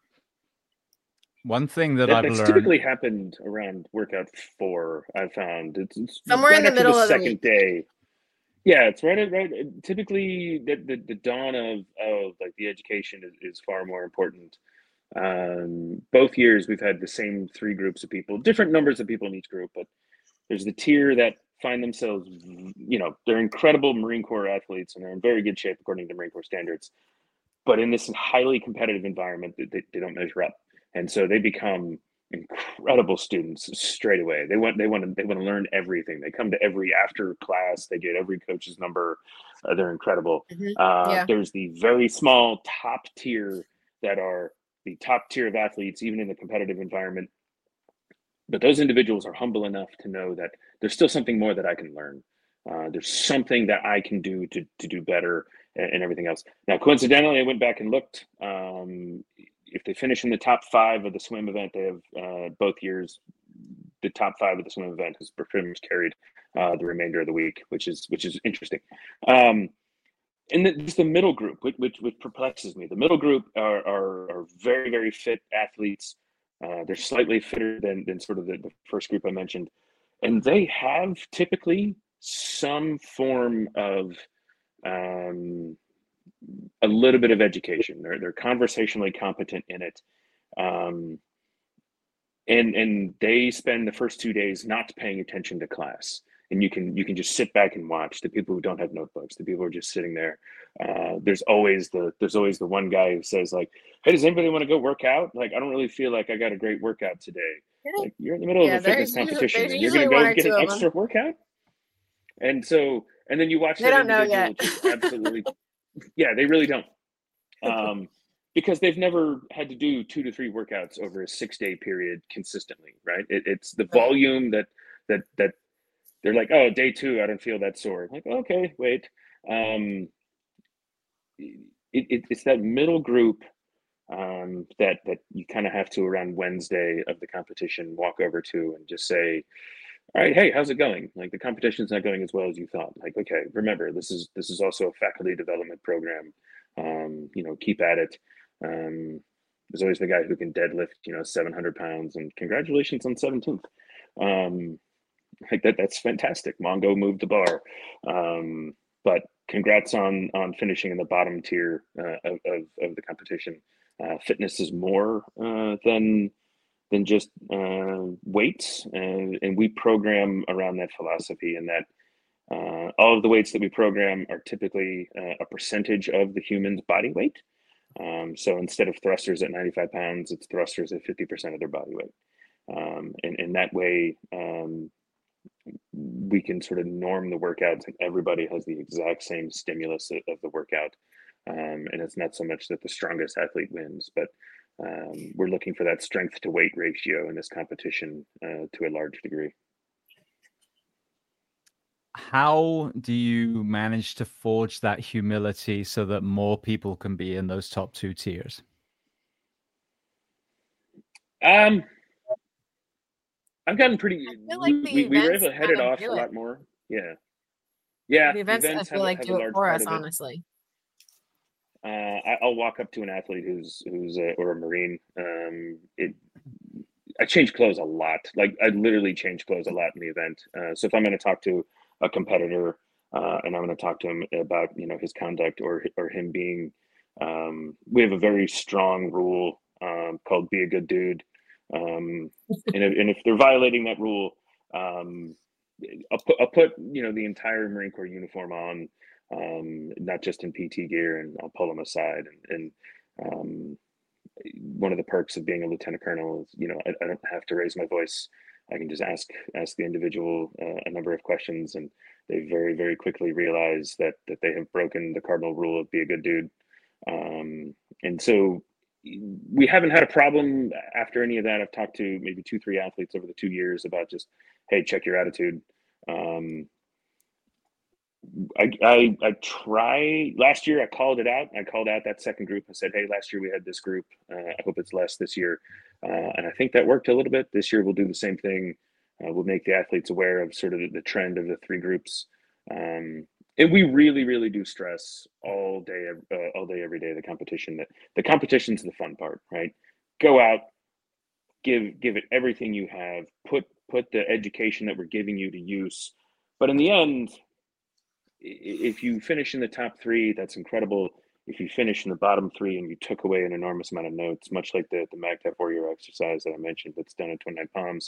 One thing that I've learned typically happened around workout 4. I found it's somewhere right in the middle of the second day. Yeah, it's right. Typically, the dawn of like the education is far more important. Both years we've had the same 3 groups of people, different numbers of people in each group, but there's the tier that find themselves, they're incredible Marine Corps athletes and they're in very good shape according to Marine Corps standards, but in this highly competitive environment, they don't measure up, and so they become incredible students straight away. They want to learn everything. They come to every after class. They get every coach's number. They're incredible. There's the very small top tier that are the top tier of athletes, even in the competitive environment. But those individuals are humble enough to know that there's still something more that I can learn. There's something that I can do to do better and everything else. Now, coincidentally, I went back and looked. If they finish in the top 5 of the swim event, they have both years. The top 5 of the swim event has pretty much carried the remainder of the week, which is interesting. And it's the middle group, which perplexes me. The middle group are very, very fit athletes. They're slightly fitter than sort of the first group I mentioned, and they have typically some form of a little bit of education. They're conversationally competent in it, and they spend the first 2 days not paying attention to class. And you can just sit back and watch the people who don't have notebooks. The people who are just sitting there. There's always the one guy who says like, "Hey, does anybody want to go work out? Like, I don't really feel like I got a great workout today." Like, you're in the middle of a fitness competition, and you're going to go get an extra workout. And so, and then you watch they don't know yet. Absolutely, yeah, they really don't, because they've never had to do 2 to 3 workouts over a 6-day period consistently, right? It's the volume that they're like, oh, day 2, I don't feel that sore. Like, okay, wait. It's that middle group that you kind of have to, around Wednesday of the competition, walk over to and just say, all right, hey, how's it going? Like, the competition's not going as well as you thought. Like, okay, remember, this is also a faculty development program. Keep at it. There's always the guy who can deadlift, 700 pounds, and congratulations on 17th. Like that's fantastic. Mongo moved the bar, but congrats on finishing in the bottom tier of the competition. Fitness is more than just weights, and we program around that philosophy. And that all of the weights that we program are typically a percentage of the human's body weight. So instead of thrusters at 95 pounds, it's thrusters at 50% of their body weight. And that way, we can sort of norm the workouts and everybody has the exact same stimulus of the workout. And it's not so much that the strongest athlete wins, but we're looking for that strength to weight ratio in this competition to a large degree. How do you manage to forge that humility so that more people can be in those top 2 tiers? I've gotten pretty. Like we were able to head it off a lot more. Yeah. The events I feel like do it for us, honestly. I'll walk up to an athlete who's or a Marine. I change clothes a lot. Like I literally change clothes a lot in the event. So if I'm going to talk to a competitor and I'm going to talk to him about his conduct or him being, we have a very strong rule called "Be a Good Dude," and if they're violating that rule, I'll put the entire Marine Corps uniform on. Not just in PT gear, and I'll pull them aside. And one of the perks of being a lieutenant colonel is, I don't have to raise my voice. I can just ask the individual a number of questions, and they very, very quickly realize that they have broken the cardinal rule of "Be a good dude." And so we haven't had a problem after any of that. I've talked to maybe 2-3 athletes over the 2 years about just, hey, check your attitude. I try. Last year I called it out. I called out that second group and said, hey, last year we had this group. I hope it's less this year. And I think that worked a little bit. This year we'll do the same thing. We'll make the athletes aware of sort of the trend of the 3 groups. And we really, really do stress all day, every day, the competition. The competition's the fun part, right? Go out, give it everything you have, put the education that we're giving you to use. But in the end, if you finish in the top 3, that's incredible. If you finish in the bottom 3 and you took away an enormous amount of notes, much like the MAGTF Warrior exercise that I mentioned that's done at 29 Palms,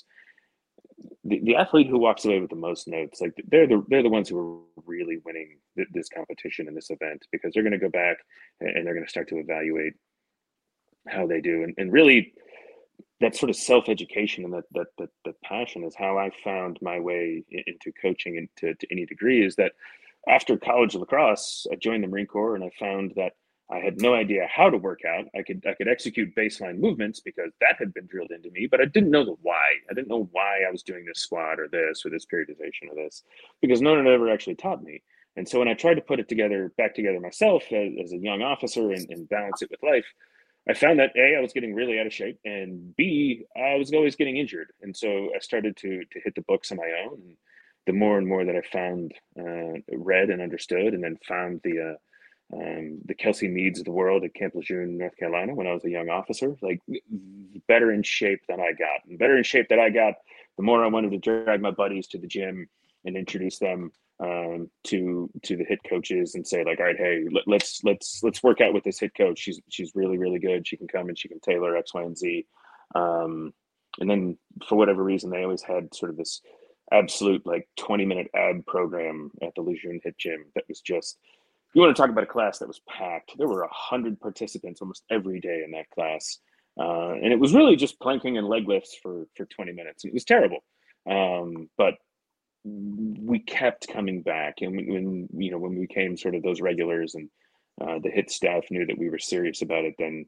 the athlete who walks away with the most notes, like they're the ones who are really winning this competition and this event, because they're going to go back and they're going to start to evaluate how they do. And really, that sort of self-education and that passion is how I found my way into coaching and to any degree. Is that after college lacrosse, I joined the Marine Corps and I found that I had no idea how to work out. I could execute baseline movements because that had been drilled into me, but I didn't know the why. I didn't know why I was doing this squat or this periodization or this, because no one ever actually taught me. And so when I tried to put it back together myself as a young officer and balance it with life, I found that A, I was getting really out of shape, and B, I was always getting injured. And so I started to hit the books on my own. And the more and more that I found, read and understood, and then found the Kelsey Meads of the world at Camp Lejeune, North Carolina, when I was a young officer, like better in shape than I got. And better in shape that I got, the more I wanted to drag my buddies to the gym and introduce them to the hit coaches and say, like, all right, hey, let's work out with this hit coach. She's really, really good. She can come and she can tailor X, Y, and Z. And then for whatever reason, they always had sort of this absolute like 20-minute ab program at the Lejeune Hit Gym that was just, you want to talk about a class that was packed. There were 100 participants almost every day in that class. And it was really just planking and leg lifts for 20 minutes. It was terrible. But we kept coming back. And when we became sort of those regulars and the hit staff knew that we were serious about it, then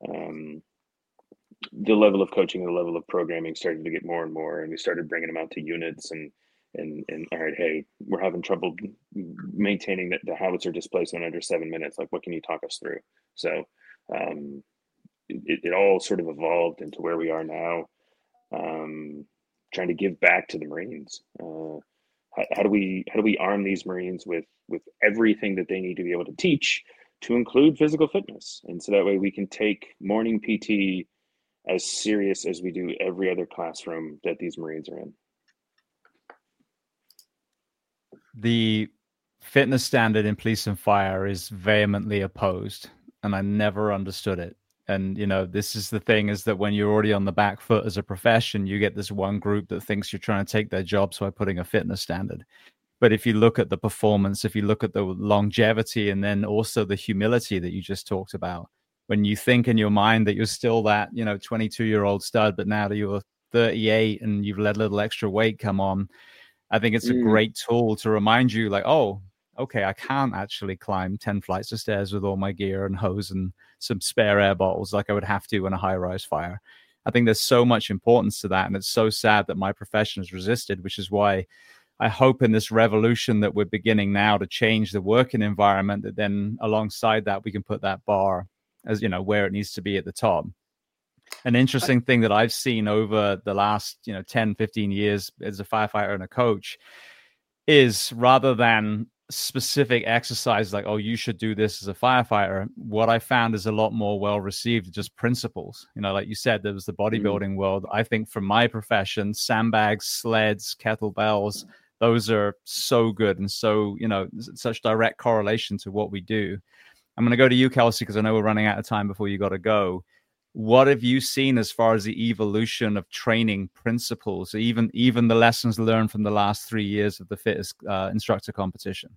the level of coaching and the level of programming started to get more and more. And we started bringing them out to units and all right, hey, we're having trouble maintaining the howitzer displacement under 7 minutes. Like, what can you talk us through? So it all sort of evolved into where we are now, trying to give back to the Marines. How do we arm these Marines with everything that they need to be able to teach, to include physical fitness? And so that way we can take morning PT as serious as we do every other classroom that these Marines are in. The fitness standard in police and fire is vehemently opposed, and I never understood it. And, this is the thing, is that when you're already on the back foot as a profession, you get this one group that thinks you're trying to take their jobs by putting a fitness standard. But if you look at the performance, if you look at the longevity, and then also the humility that you just talked about, when you think in your mind that you're still that, 22-year-old stud, but now that you're 38 and you've let a little extra weight come on, I think it's a great tool to remind you, like, oh, okay, I can't actually climb 10 flights of stairs with all my gear and hose and some spare air bottles like I would have to in a high-rise fire. I think there's so much importance to that, and it's so sad that my profession has resisted, which is why I hope in this revolution that we're beginning now to change the working environment, that then alongside that, we can put that bar as, you know, where it needs to be at the top. An interesting thing that I've seen over the last, 10, 15 years as a firefighter and a coach is, rather than specific exercise like, oh, you should do this as a firefighter, what I found is a lot more well received just principles. Like you said, there was the bodybuilding world. I think for my profession, sandbags, sleds, kettlebells, those are so good, and so such direct correlation to what we do. I'm going to go to you, Kelsey, because I know we're running out of time before you got to go. What have you seen as far as the evolution of training principles, even the lessons learned from the last 3 years of the fittest instructor competition?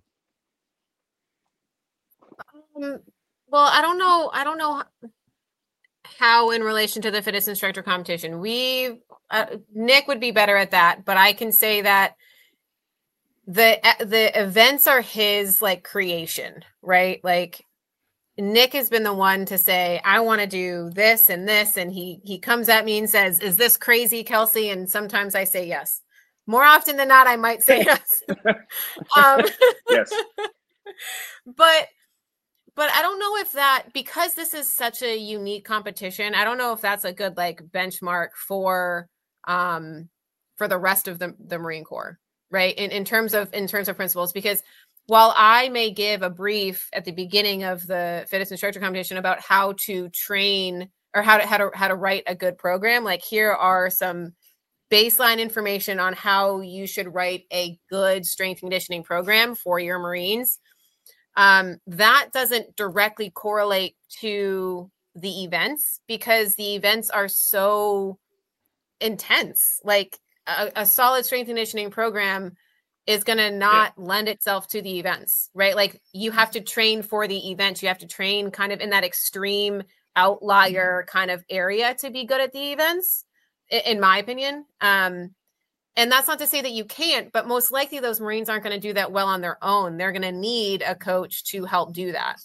Well, I don't know how in relation to the fittest instructor competition. Nick would be better at that, but I can say that the events are his like creation, right? Like, Nick has been the one to say, I want to do this and this. And he comes at me and says, is this crazy, Kelsey? And sometimes I say yes. More often than not, I might say yes. Yes. But I don't know if that, because this is such a unique competition, I don't know if that's a good like benchmark for the rest of the Marine Corps, right? In terms of principles, because while I may give a brief at the beginning of the fittest instructor competition about how to train or how to write a good program, like here are some baseline information on how you should write a good strength and conditioning program for your Marines. That doesn't directly correlate to the events, because the events are so intense. Like a solid strength and conditioning program is going to not lend itself to the events, right? Like you have to train for the events. You have to train kind of in that extreme outlier kind of area to be good at the events, in my opinion. And that's not to say that you can't, but most likely those Marines aren't going to do that well on their own. They're going to need a coach to help do that.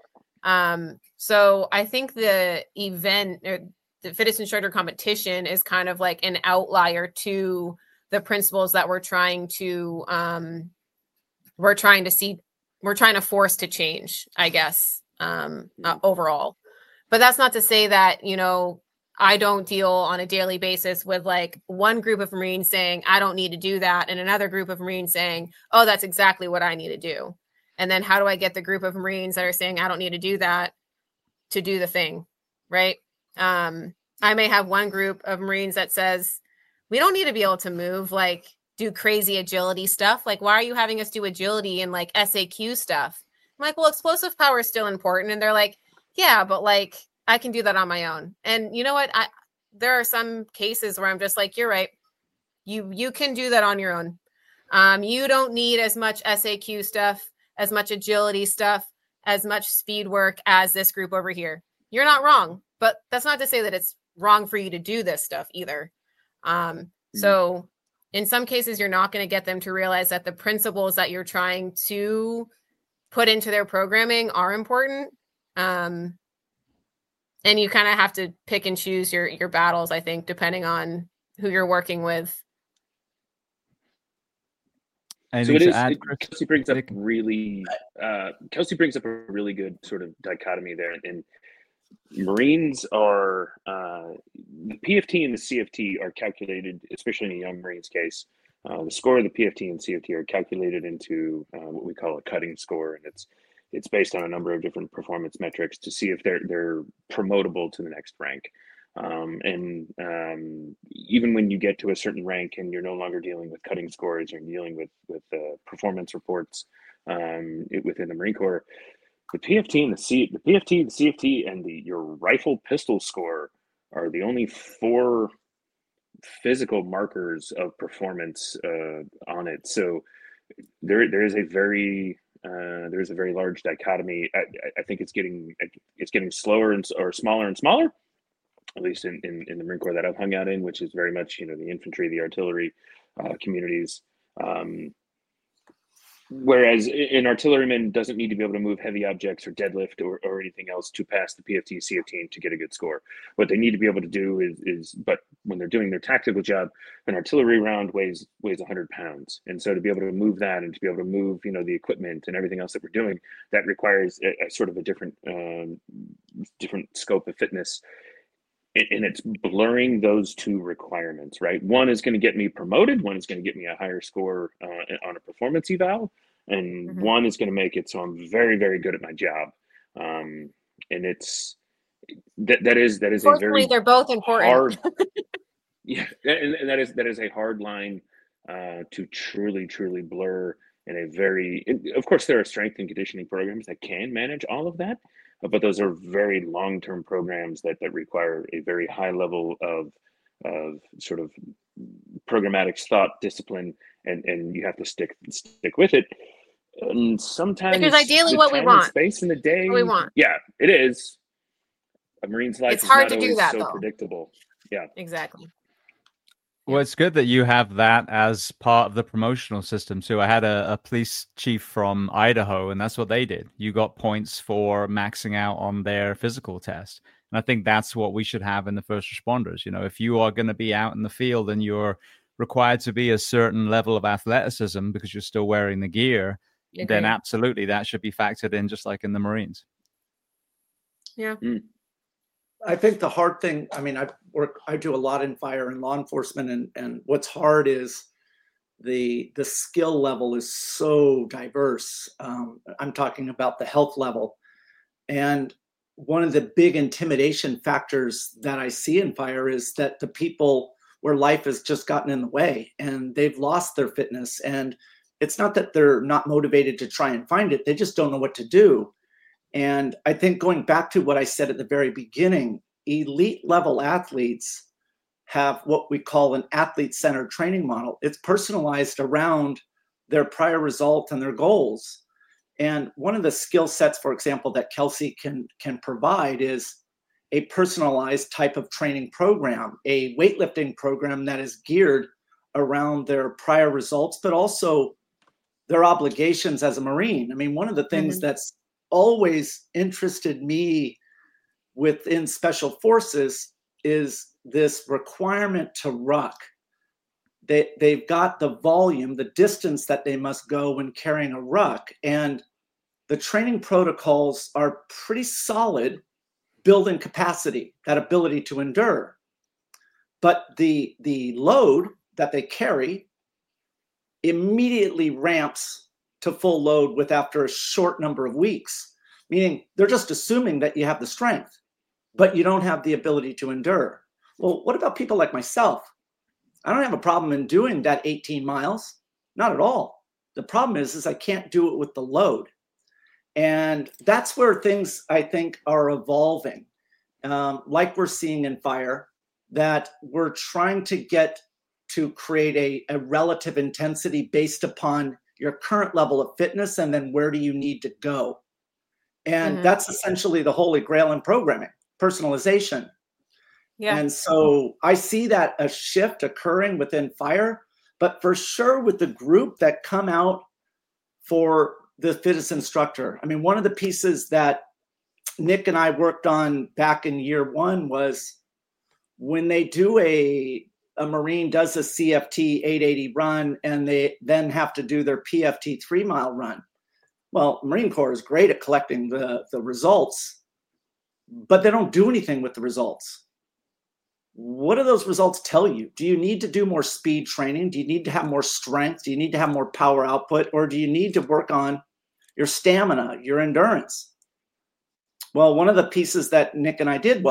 So I think the event, or the fittest instructor competition, is kind of like an outlier to the principles that we're trying to force to change, I guess, overall. But that's not to say that, I don't deal on a daily basis with like one group of Marines saying, I don't need to do that, and another group of Marines saying, oh, that's exactly what I need to do. And then how do I get the group of Marines that are saying, I don't need to do that, to do the thing, right? I may have one group of Marines that says, we don't need to be able to move, like do crazy agility stuff. Like, why are you having us do agility and like SAQ stuff? I'm like, well, explosive power is still important. And they're like, yeah, but like, I can do that on my own. And you know what? There are some cases where I'm just like, you're right. You can do that on your own. You don't need as much SAQ stuff, as much agility stuff, as much speed work as this group over here. You're not wrong, but that's not to say that it's wrong for you to do this stuff either. So in some cases, you're not going to get them to realize that the principles that you're trying to put into their programming are important. And you kind of have to pick and choose your battles, I think, depending on who you're working with. So Kelsey brings up Kelsey brings up a really good sort of dichotomy there. And Marines are the PFT and the CFT are calculated, especially in a young Marine's case. The score of the PFT and CFT are calculated into what we call a cutting score, and it's based on a number of different performance metrics to see if they're promotable to the next rank. Even when you get to a certain rank and you're no longer dealing with cutting scores, you're dealing with performance reports within the Marine Corps. The PFT and the CFT, and your rifle pistol score are the only 4 physical markers of performance on it. So there is a very large dichotomy. I think it's getting slower or smaller and smaller. at least in the Marine Corps that I've hung out in, which is very much, the infantry, the artillery communities. Whereas an artilleryman doesn't need to be able to move heavy objects or deadlift or anything else to pass the PFT CFT to get a good score. What they need to be able to do but when they're doing their tactical job, an artillery round weighs 100 pounds. And so to be able to move that and to be able to move, the equipment and everything else that we're doing, that requires a sort of a different scope of fitness. And it's blurring those two requirements, right? One is going to get me promoted. One is going to get me a higher score on a performance eval. And one is going to make it so I'm very, very good at my job. And it's that is a very, they're both important. Hard, yeah, and that is a hard line to truly blur in a very. Of course, there are strength and conditioning programs that can manage all of that. But those are very long-term programs that require a very high level of sort of programmatic thought, discipline, and you have to stick with it. And sometimes because ideally what we want, space in the day, what we want. Yeah, it is. A Marine's life it's hard is not to do that, so though. predictable. Yeah, exactly. Well, it's good that you have that as part of the promotional system too. I had a police chief from Idaho, and that's what they did. You got points for maxing out on their physical test. And I think that's what we should have in the first responders. If you are going to be out in the field and you're required to be a certain level of athleticism because you're still wearing the gear, then absolutely that should be factored in, just like in the Marines. Yeah. I think the hard thing, I do a lot in fire and law enforcement, and what's hard is the skill level is so diverse. I'm talking about the health level. And one of the big intimidation factors that I see in fire is that the people where life has just gotten in the way and they've lost their fitness. And it's not that they're not motivated to try and find it. They just don't know what to do. And I think going back to what I said at the very beginning, elite level athletes have what we call an athlete-centered training model. It's personalized around their prior result and their goals. And one of the skill sets, for example, that Kelsey can provide is a personalized type of training program, a weightlifting program that is geared around their prior results, but also their obligations as a Marine. One of the things that's always interested me within Special Forces is this requirement to ruck. They've got the volume, the distance that they must go when carrying a ruck. And the training protocols are pretty solid, building capacity, that ability to endure. But the load that they carry immediately ramps to full load after a short number of weeks, meaning they're just assuming that you have the strength, but you don't have the ability to endure. Well, what about people like myself? I don't have a problem in doing that 18 miles, not at all. The problem is I can't do it with the load. And that's where things, I think, are evolving. Like we're seeing in fire, that we're trying to get to create a relative intensity based upon your current level of fitness, and then where do you need to go? And that's essentially the holy grail in programming, personalization. Yeah. And so I see that a shift occurring within fire, but for sure with the group that come out for the fittest instructor. One of the pieces that Nick and I worked on back in year one was when they do a Marine does a CFT 880 run and they then have to do their PFT 3-mile run. Well, Marine Corps is great at collecting the results, but they don't do anything with the results. What do those results tell you? Do you need to do more speed training? Do you need to have more strength? Do you need to have more power output? Or do you need to work on your stamina, your endurance? Well, one of the pieces that Nick and I did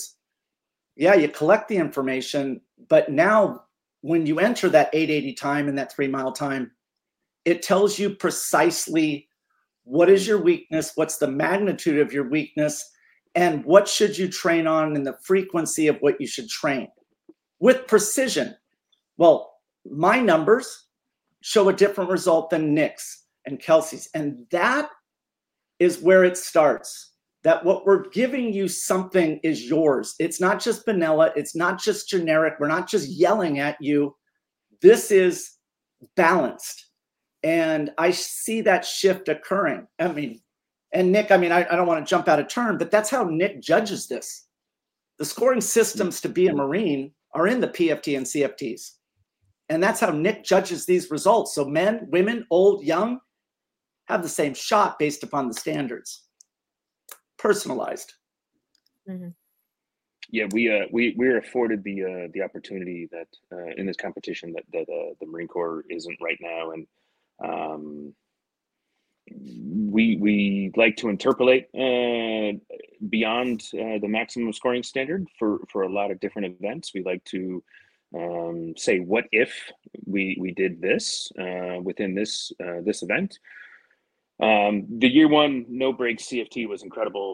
you collect the information, but now when you enter that 880 time and that 3-mile time, it tells you precisely what is your weakness, what's the magnitude of your weakness, and what should you train on and the frequency of what you should train with precision. Well, my numbers show a different result than Nick's and Kelsey's. And that is where it starts. that what we're giving you something is yours. It's not just vanilla. It's not just generic. We're not just yelling at you. This is balanced. And I see that shift occurring. I mean, and Nick, I mean, I don't want to jump out of turn, but that's how Nick judges this. The scoring systems to be a Marine are in the PFT and CFTs. And that's how Nick judges these results. So men, women, old, young, have the same shot based upon the standards. Personalized. Mm-hmm. Yeah, we're afforded the opportunity that in this competition that the Marine Corps isn't right now, and we like to interpolate beyond the maximum scoring standard for a lot of different events. We like to say, what if we did this within this event. The year one no break CFT was incredible.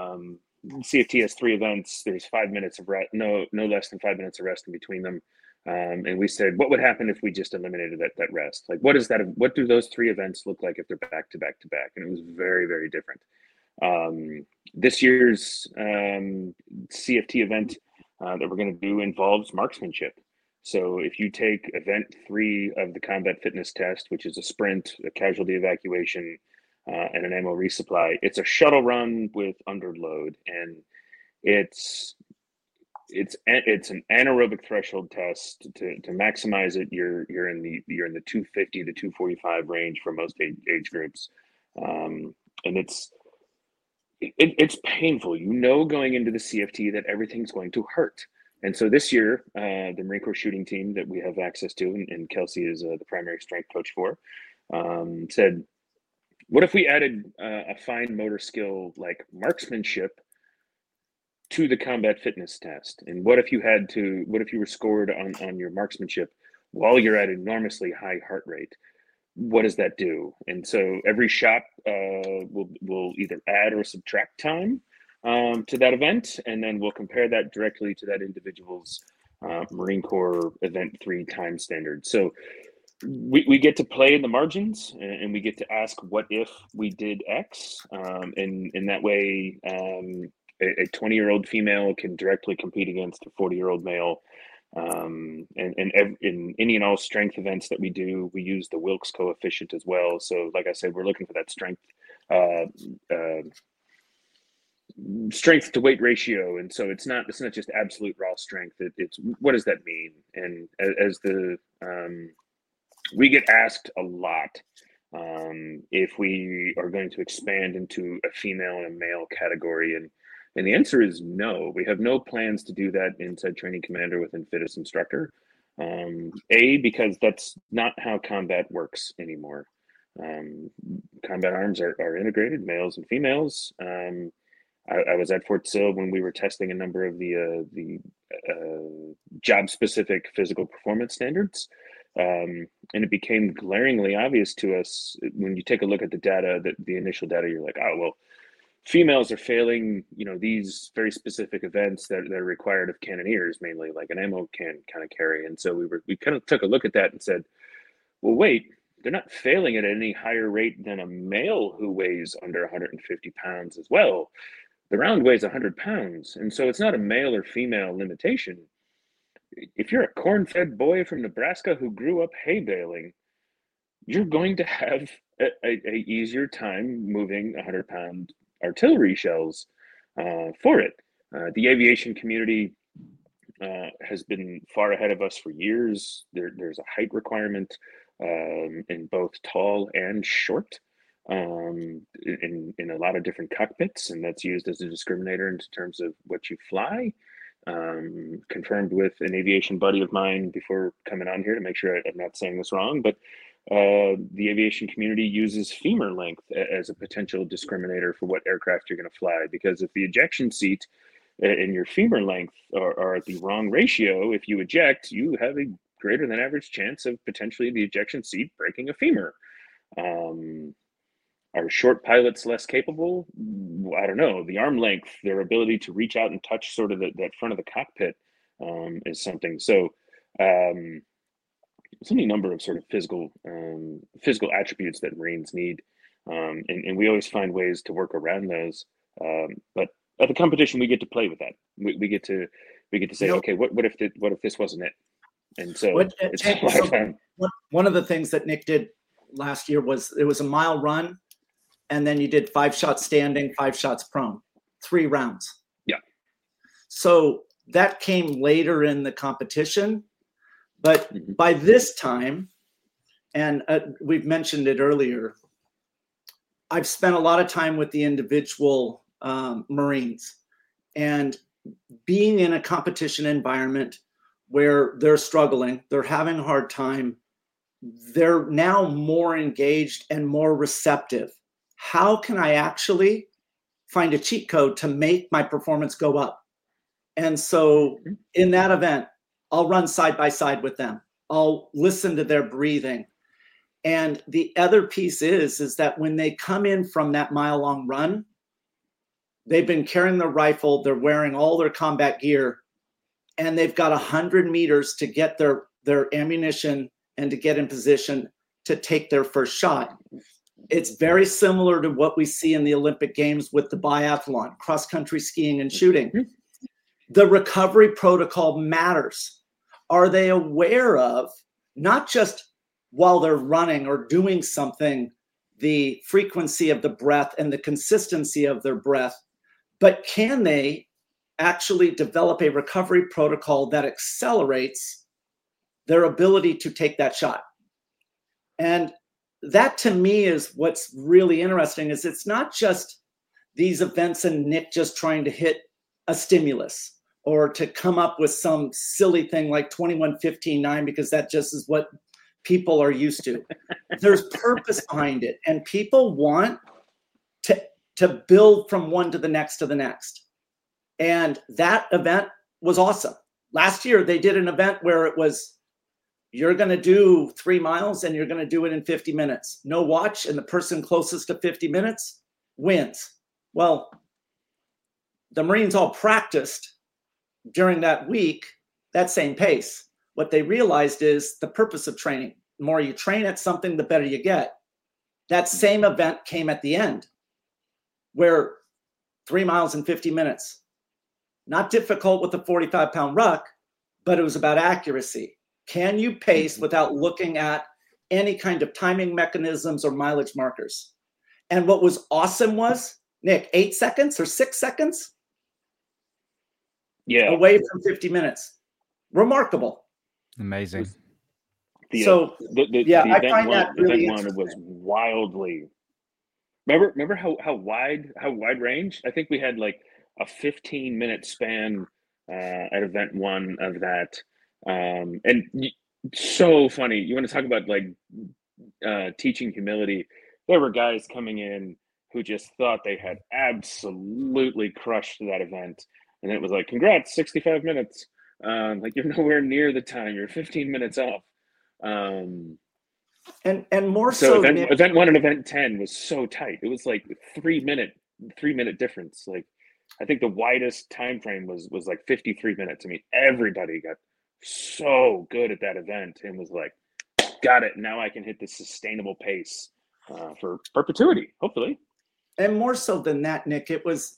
CFT has 3 events. There's 5 minutes of rest, no less than 5 minutes of rest in between them. And we said, what would happen if we just eliminated that rest? Like, what do those 3 events look like if they're back to back to back? And it was very, very different. This year's CFT event that we're going to do involves marksmanship. So if you take event 3 of the combat fitness test, which is a sprint, a casualty evacuation, and an ammo resupply, it's a shuttle run with underload, and it's an anaerobic threshold test. To maximize it, you're in the 250 to 245 range for most age groups, and it's painful. Going into the CFT that everything's going to hurt. And so this year, the Marine Corps shooting team that we have access to, and Kelsey is the primary strength coach for, said, what if we added a fine motor skill like marksmanship to the combat fitness test? And what if you were scored on your marksmanship while you're at enormously high heart rate? What does that do? And so every shop will either add or subtract time to that event, and then we'll compare that directly to that individual's Marine Corps Event 3 time standard. So we get to play in the margins, and we get to ask, what if we did X? And in that way, a 20-year-old female can directly compete against a 40-year-old male. And in any and all strength events that we do, we use the Wilks coefficient as well. So like I said, we're looking for that strength to weight ratio. And so it's not just absolute raw strength. It's what does that mean? And as we get asked a lot if we are going to expand into a female and a male category, and the answer is no. We have no plans to do that inside Training Commander within Fittest Instructor. Because that's not how combat works anymore. Combat arms are integrated, males and females. I was at Fort Sill when we were testing a number of the job-specific physical performance standards. And it became glaringly obvious to us when you take a look at the data, the initial data, you're like, oh, well, females are failing, these very specific events that are required of cannoneers, mainly like an ammo can kind of carry. And so we kind of took a look at that and said, well, wait, they're not failing at any higher rate than a male who weighs under 150 pounds as well. The round weighs 100 pounds. And so it's not a male or female limitation. If you're a corn-fed boy from Nebraska who grew up hay baling, you're going to have a easier time moving 100-pound artillery shells for it. The aviation community has been far ahead of us for years. There's a height requirement in both tall and short in a lot of different cockpits, and that's used as a discriminator in terms of what you fly. Confirmed with an aviation buddy of mine before coming on here to make sure I'm not saying this wrong, but the aviation community uses femur length as a potential discriminator for what aircraft you're going to fly, because if the ejection seat and your femur length are at the wrong ratio, if you eject, you have a greater than average chance of potentially the ejection seat breaking a femur. Are short pilots less capable? I don't know. The arm length, their ability to reach out and touch sort of that front of the cockpit is something. So there's any number of sort of physical attributes that Marines need. And we always find ways to work around those. But at the competition, we get to play with that. We get to say, okay, what if this wasn't it? And so it's a lot of fun. One of the things that Nick did last year was it was a mile run, and then you did 5 shots standing, 5 shots prone, 3 rounds. Yeah. So that came later in the competition, but by this time, and we've mentioned it earlier, I've spent a lot of time with the individual Marines, and being in a competition environment where they're struggling, they're having a hard time, they're now more engaged and more receptive. How can I actually find a cheat code to make my performance go up? And so in that event, I'll run side by side with them. I'll listen to their breathing. And the other piece is that when they come in from that mile-long run, they've been carrying their rifle, they're wearing all their combat gear, and they've got 100 meters to get their ammunition and to get in position to take their first shot. It's very similar to what we see in the Olympic Games with the biathlon, cross-country skiing and shooting. The recovery protocol matters. Are they aware of, not just while they're running or doing something, the frequency of the breath and the consistency of their breath, but can they actually develop a recovery protocol that accelerates their ability to take that shot? And that to me is what's really interesting, is it's not just these events and Nick just trying to hit a stimulus or to come up with some silly thing like 21:15:9 because that just is what people are used to. There's purpose behind it, and people want to build from one to the next to the next. And that event was awesome. Last year, they did an event where it was, you're going to do 3 miles and you're going to do it in 50 minutes. No watch, and the person closest to 50 minutes wins. Well, the Marines all practiced during that week that same pace. What they realized is the purpose of training. The more you train at something, the better you get. That same event came at the end, where 3 miles in 50 minutes. Not difficult with a 45-pound ruck, but it was about accuracy. Can you pace without looking at any kind of timing mechanisms or mileage markers? And what was awesome was, Nick, 8 seconds or 6 seconds? Yeah. Away from 50 minutes. Remarkable. Amazing. I find that really interesting. Was wildly. Remember how wide range? I think we had like a 15-minute span at event 1 of that, and so funny. You want to talk about like teaching humility? There were guys coming in who just thought they had absolutely crushed that event, and it was like, congrats, 65 minutes. Like, you're nowhere near the time. You're 15 minutes off. And more so event 1 and event 10 was so tight. It was like 3 minute difference. Like, I think the widest time frame was like 53 minutes. I mean, everybody got so good at that event and was like, got it. Now I can hit this sustainable pace for perpetuity, hopefully. And more so than that, Nick, it was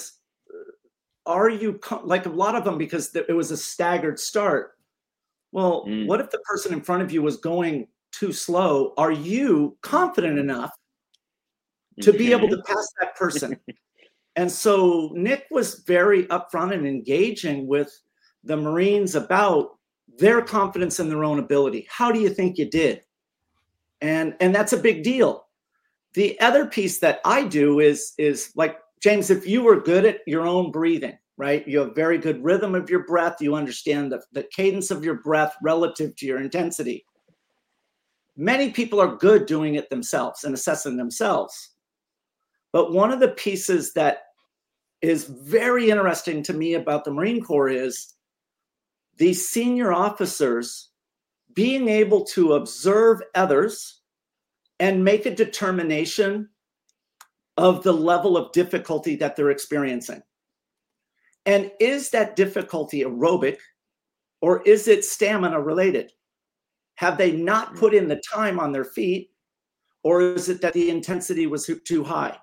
are you, like a lot of them, because it was a staggered start. Well, what if the person in front of you was going too slow? Are you confident enough to be able to pass that person? And so Nick was very upfront and engaging with the Marines about their confidence in their own ability. How do you think you did? And that's a big deal. The other piece that I do is like, James, if you were good at your own breathing, right? You have very good rhythm of your breath. You understand the cadence of your breath relative to your intensity. Many people are good doing it themselves and assessing themselves. But one of the pieces that is very interesting to me about the Marine Corps is these senior officers being able to observe others and make a determination of the level of difficulty that they're experiencing. And is that difficulty aerobic, or is it stamina related? Have they not put in the time on their feet, or is it that the intensity was too high?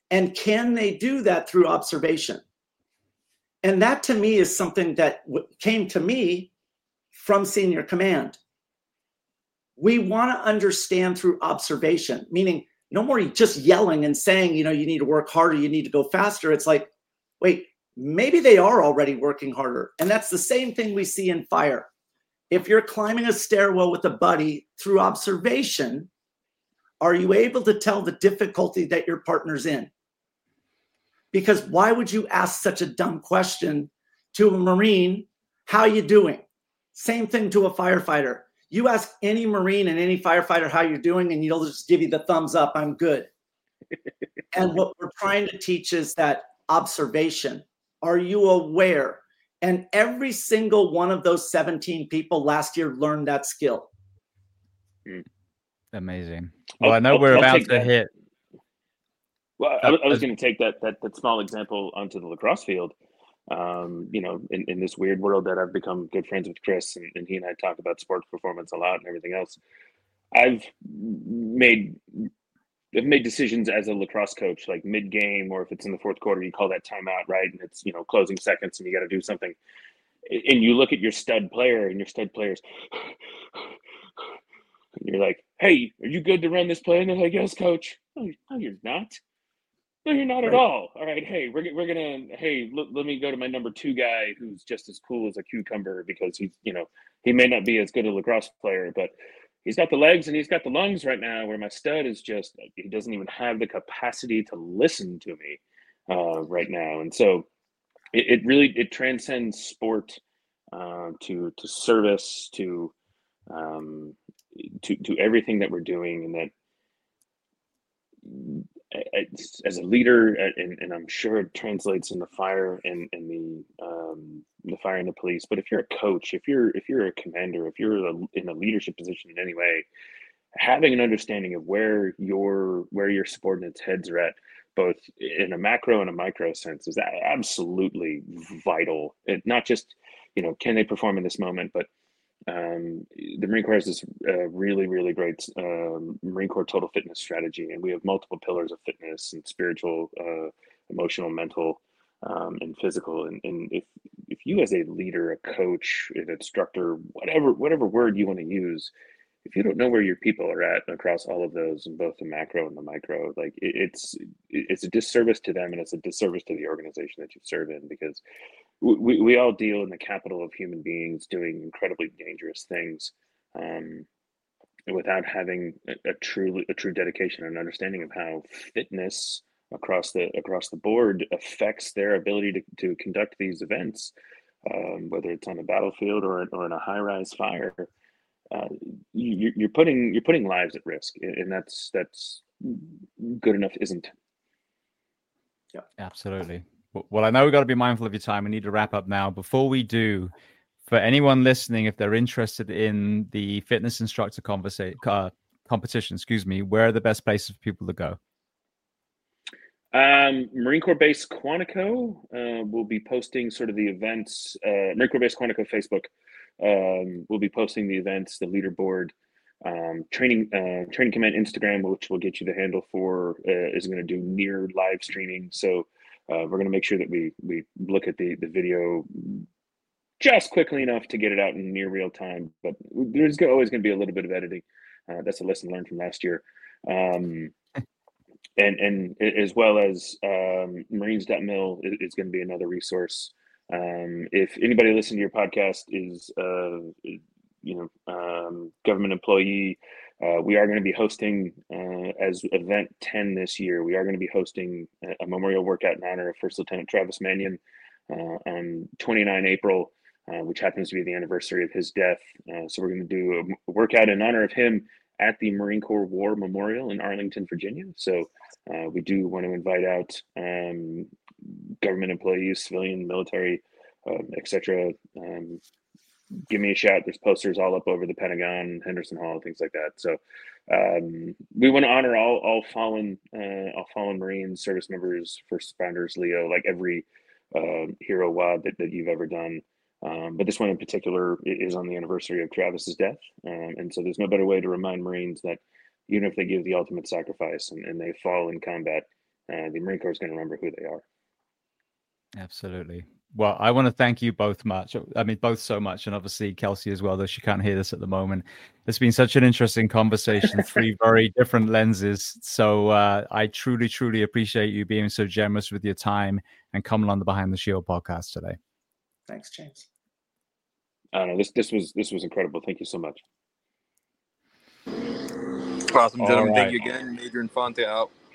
And can they do that through observation? And that to me is something that came to me from senior command. We want to understand through observation, meaning no more just yelling and saying, you need to work harder, you need to go faster. It's like, wait, maybe they are already working harder. And that's the same thing we see in fire. If you're climbing a stairwell with a buddy through observation, are you able to tell the difficulty that your partner's in? Because why would you ask such a dumb question to a Marine, how you doing? Same thing to a firefighter. You ask any Marine and any firefighter how you're doing, and they'll just give you the thumbs up, I'm good. And what we're trying to teach is that observation. Are you aware? And every single one of those 17 people last year learned that skill. Amazing. Well, I know we're about to hit. Well, I was going to take that small example onto the lacrosse field. In this weird world that I've become good friends with Chris, and he and I talk about sports performance a lot and everything else. I've made decisions as a lacrosse coach, like mid-game, or if it's in the fourth quarter, you call that timeout, right? And it's, closing seconds and you got to do something. And you look at your stud player and your stud players, and you're like, hey, are you good to run this play? And they're like, yes, coach. No, you're not. No, you're not at all. All right. Hey, we're going to, let me go to my number 2 guy who's just as cool as a cucumber, because he's, he may not be as good a lacrosse player, but he's got the legs and he's got the lungs right now, where my stud is just, he doesn't even have the capacity to listen to me right now. And so it really transcends sport to service, to everything that we're doing. And that as a leader, and I'm sure it translates in the fire and the fire and the police. But if you're a coach, if you're a commander, if you're in a leadership position in any way, having an understanding of where your subordinates' heads are at, both in a macro and a micro sense, is absolutely vital. It, not just can they perform in this moment, but the Marine Corps has this really, really great Marine Corps total fitness strategy, and we have multiple pillars of fitness and spiritual, emotional, mental, and physical. And if you, as a leader, a coach, an instructor, whatever word you want to use, if you don't know where your people are at across all of those, in both the macro and the micro, like it's a disservice to them, and it's a disservice to the organization that you serve in, because we all deal in the capital of human beings doing incredibly dangerous things, without having a true dedication and understanding of how fitness across the board affects their ability to conduct these events, whether it's on a battlefield or in a high-rise fire. You're putting lives at risk, and that's good enough isn't. Yeah, absolutely. Well, I know we've got to be mindful of your time. We need to wrap up now. Before we do, for anyone listening, if they're interested in the fitness instructor competition, where are the best places for people to go? Marine Corps Base Quantico will be posting sort of the events. Marine Corps Base Quantico Facebook will be posting the events, the leaderboard. Training Command Instagram, which will get you the handle for, is going to do near live streaming. So we're going to make sure that we look at the video just quickly enough to get it out in near real time. But there's always going to be a little bit of editing. That's a lesson learned from last year. And as well as Marines.mil is going to be another resource. If anybody listening to your podcast is government employee, we are going to be hosting as event 10 this year. We are going to be hosting a memorial workout in honor of First Lieutenant Travis Mannion on 29 April, which happens to be the anniversary of his death. So we're going to do a workout in honor of him at the Marine Corps War Memorial in Arlington, Virginia. So we do want to invite out government employees, civilian, military, etc. Give me a shout. There's posters all up over the Pentagon, Henderson Hall, things like that. So we want to honor all fallen Marines, service members, first responders, Leo, like every hero WOD that you've ever done. But this one in particular is on the anniversary of Travis's death. And so there's no better way to remind Marines that even if they give the ultimate sacrifice and they fall in combat, the Marine Corps is going to remember who they are. Absolutely. Well, I want to thank you both both so much, and obviously Kelsey as well, though she can't hear this at the moment. It's been such an interesting conversation, 3 very different lenses. So I truly, truly appreciate you being so generous with your time and coming on the Behind the Shield podcast today. Thanks, James. I don't know. This was incredible. Thank you so much. Awesome, gentlemen. All right. Thank you again. Major Infante out.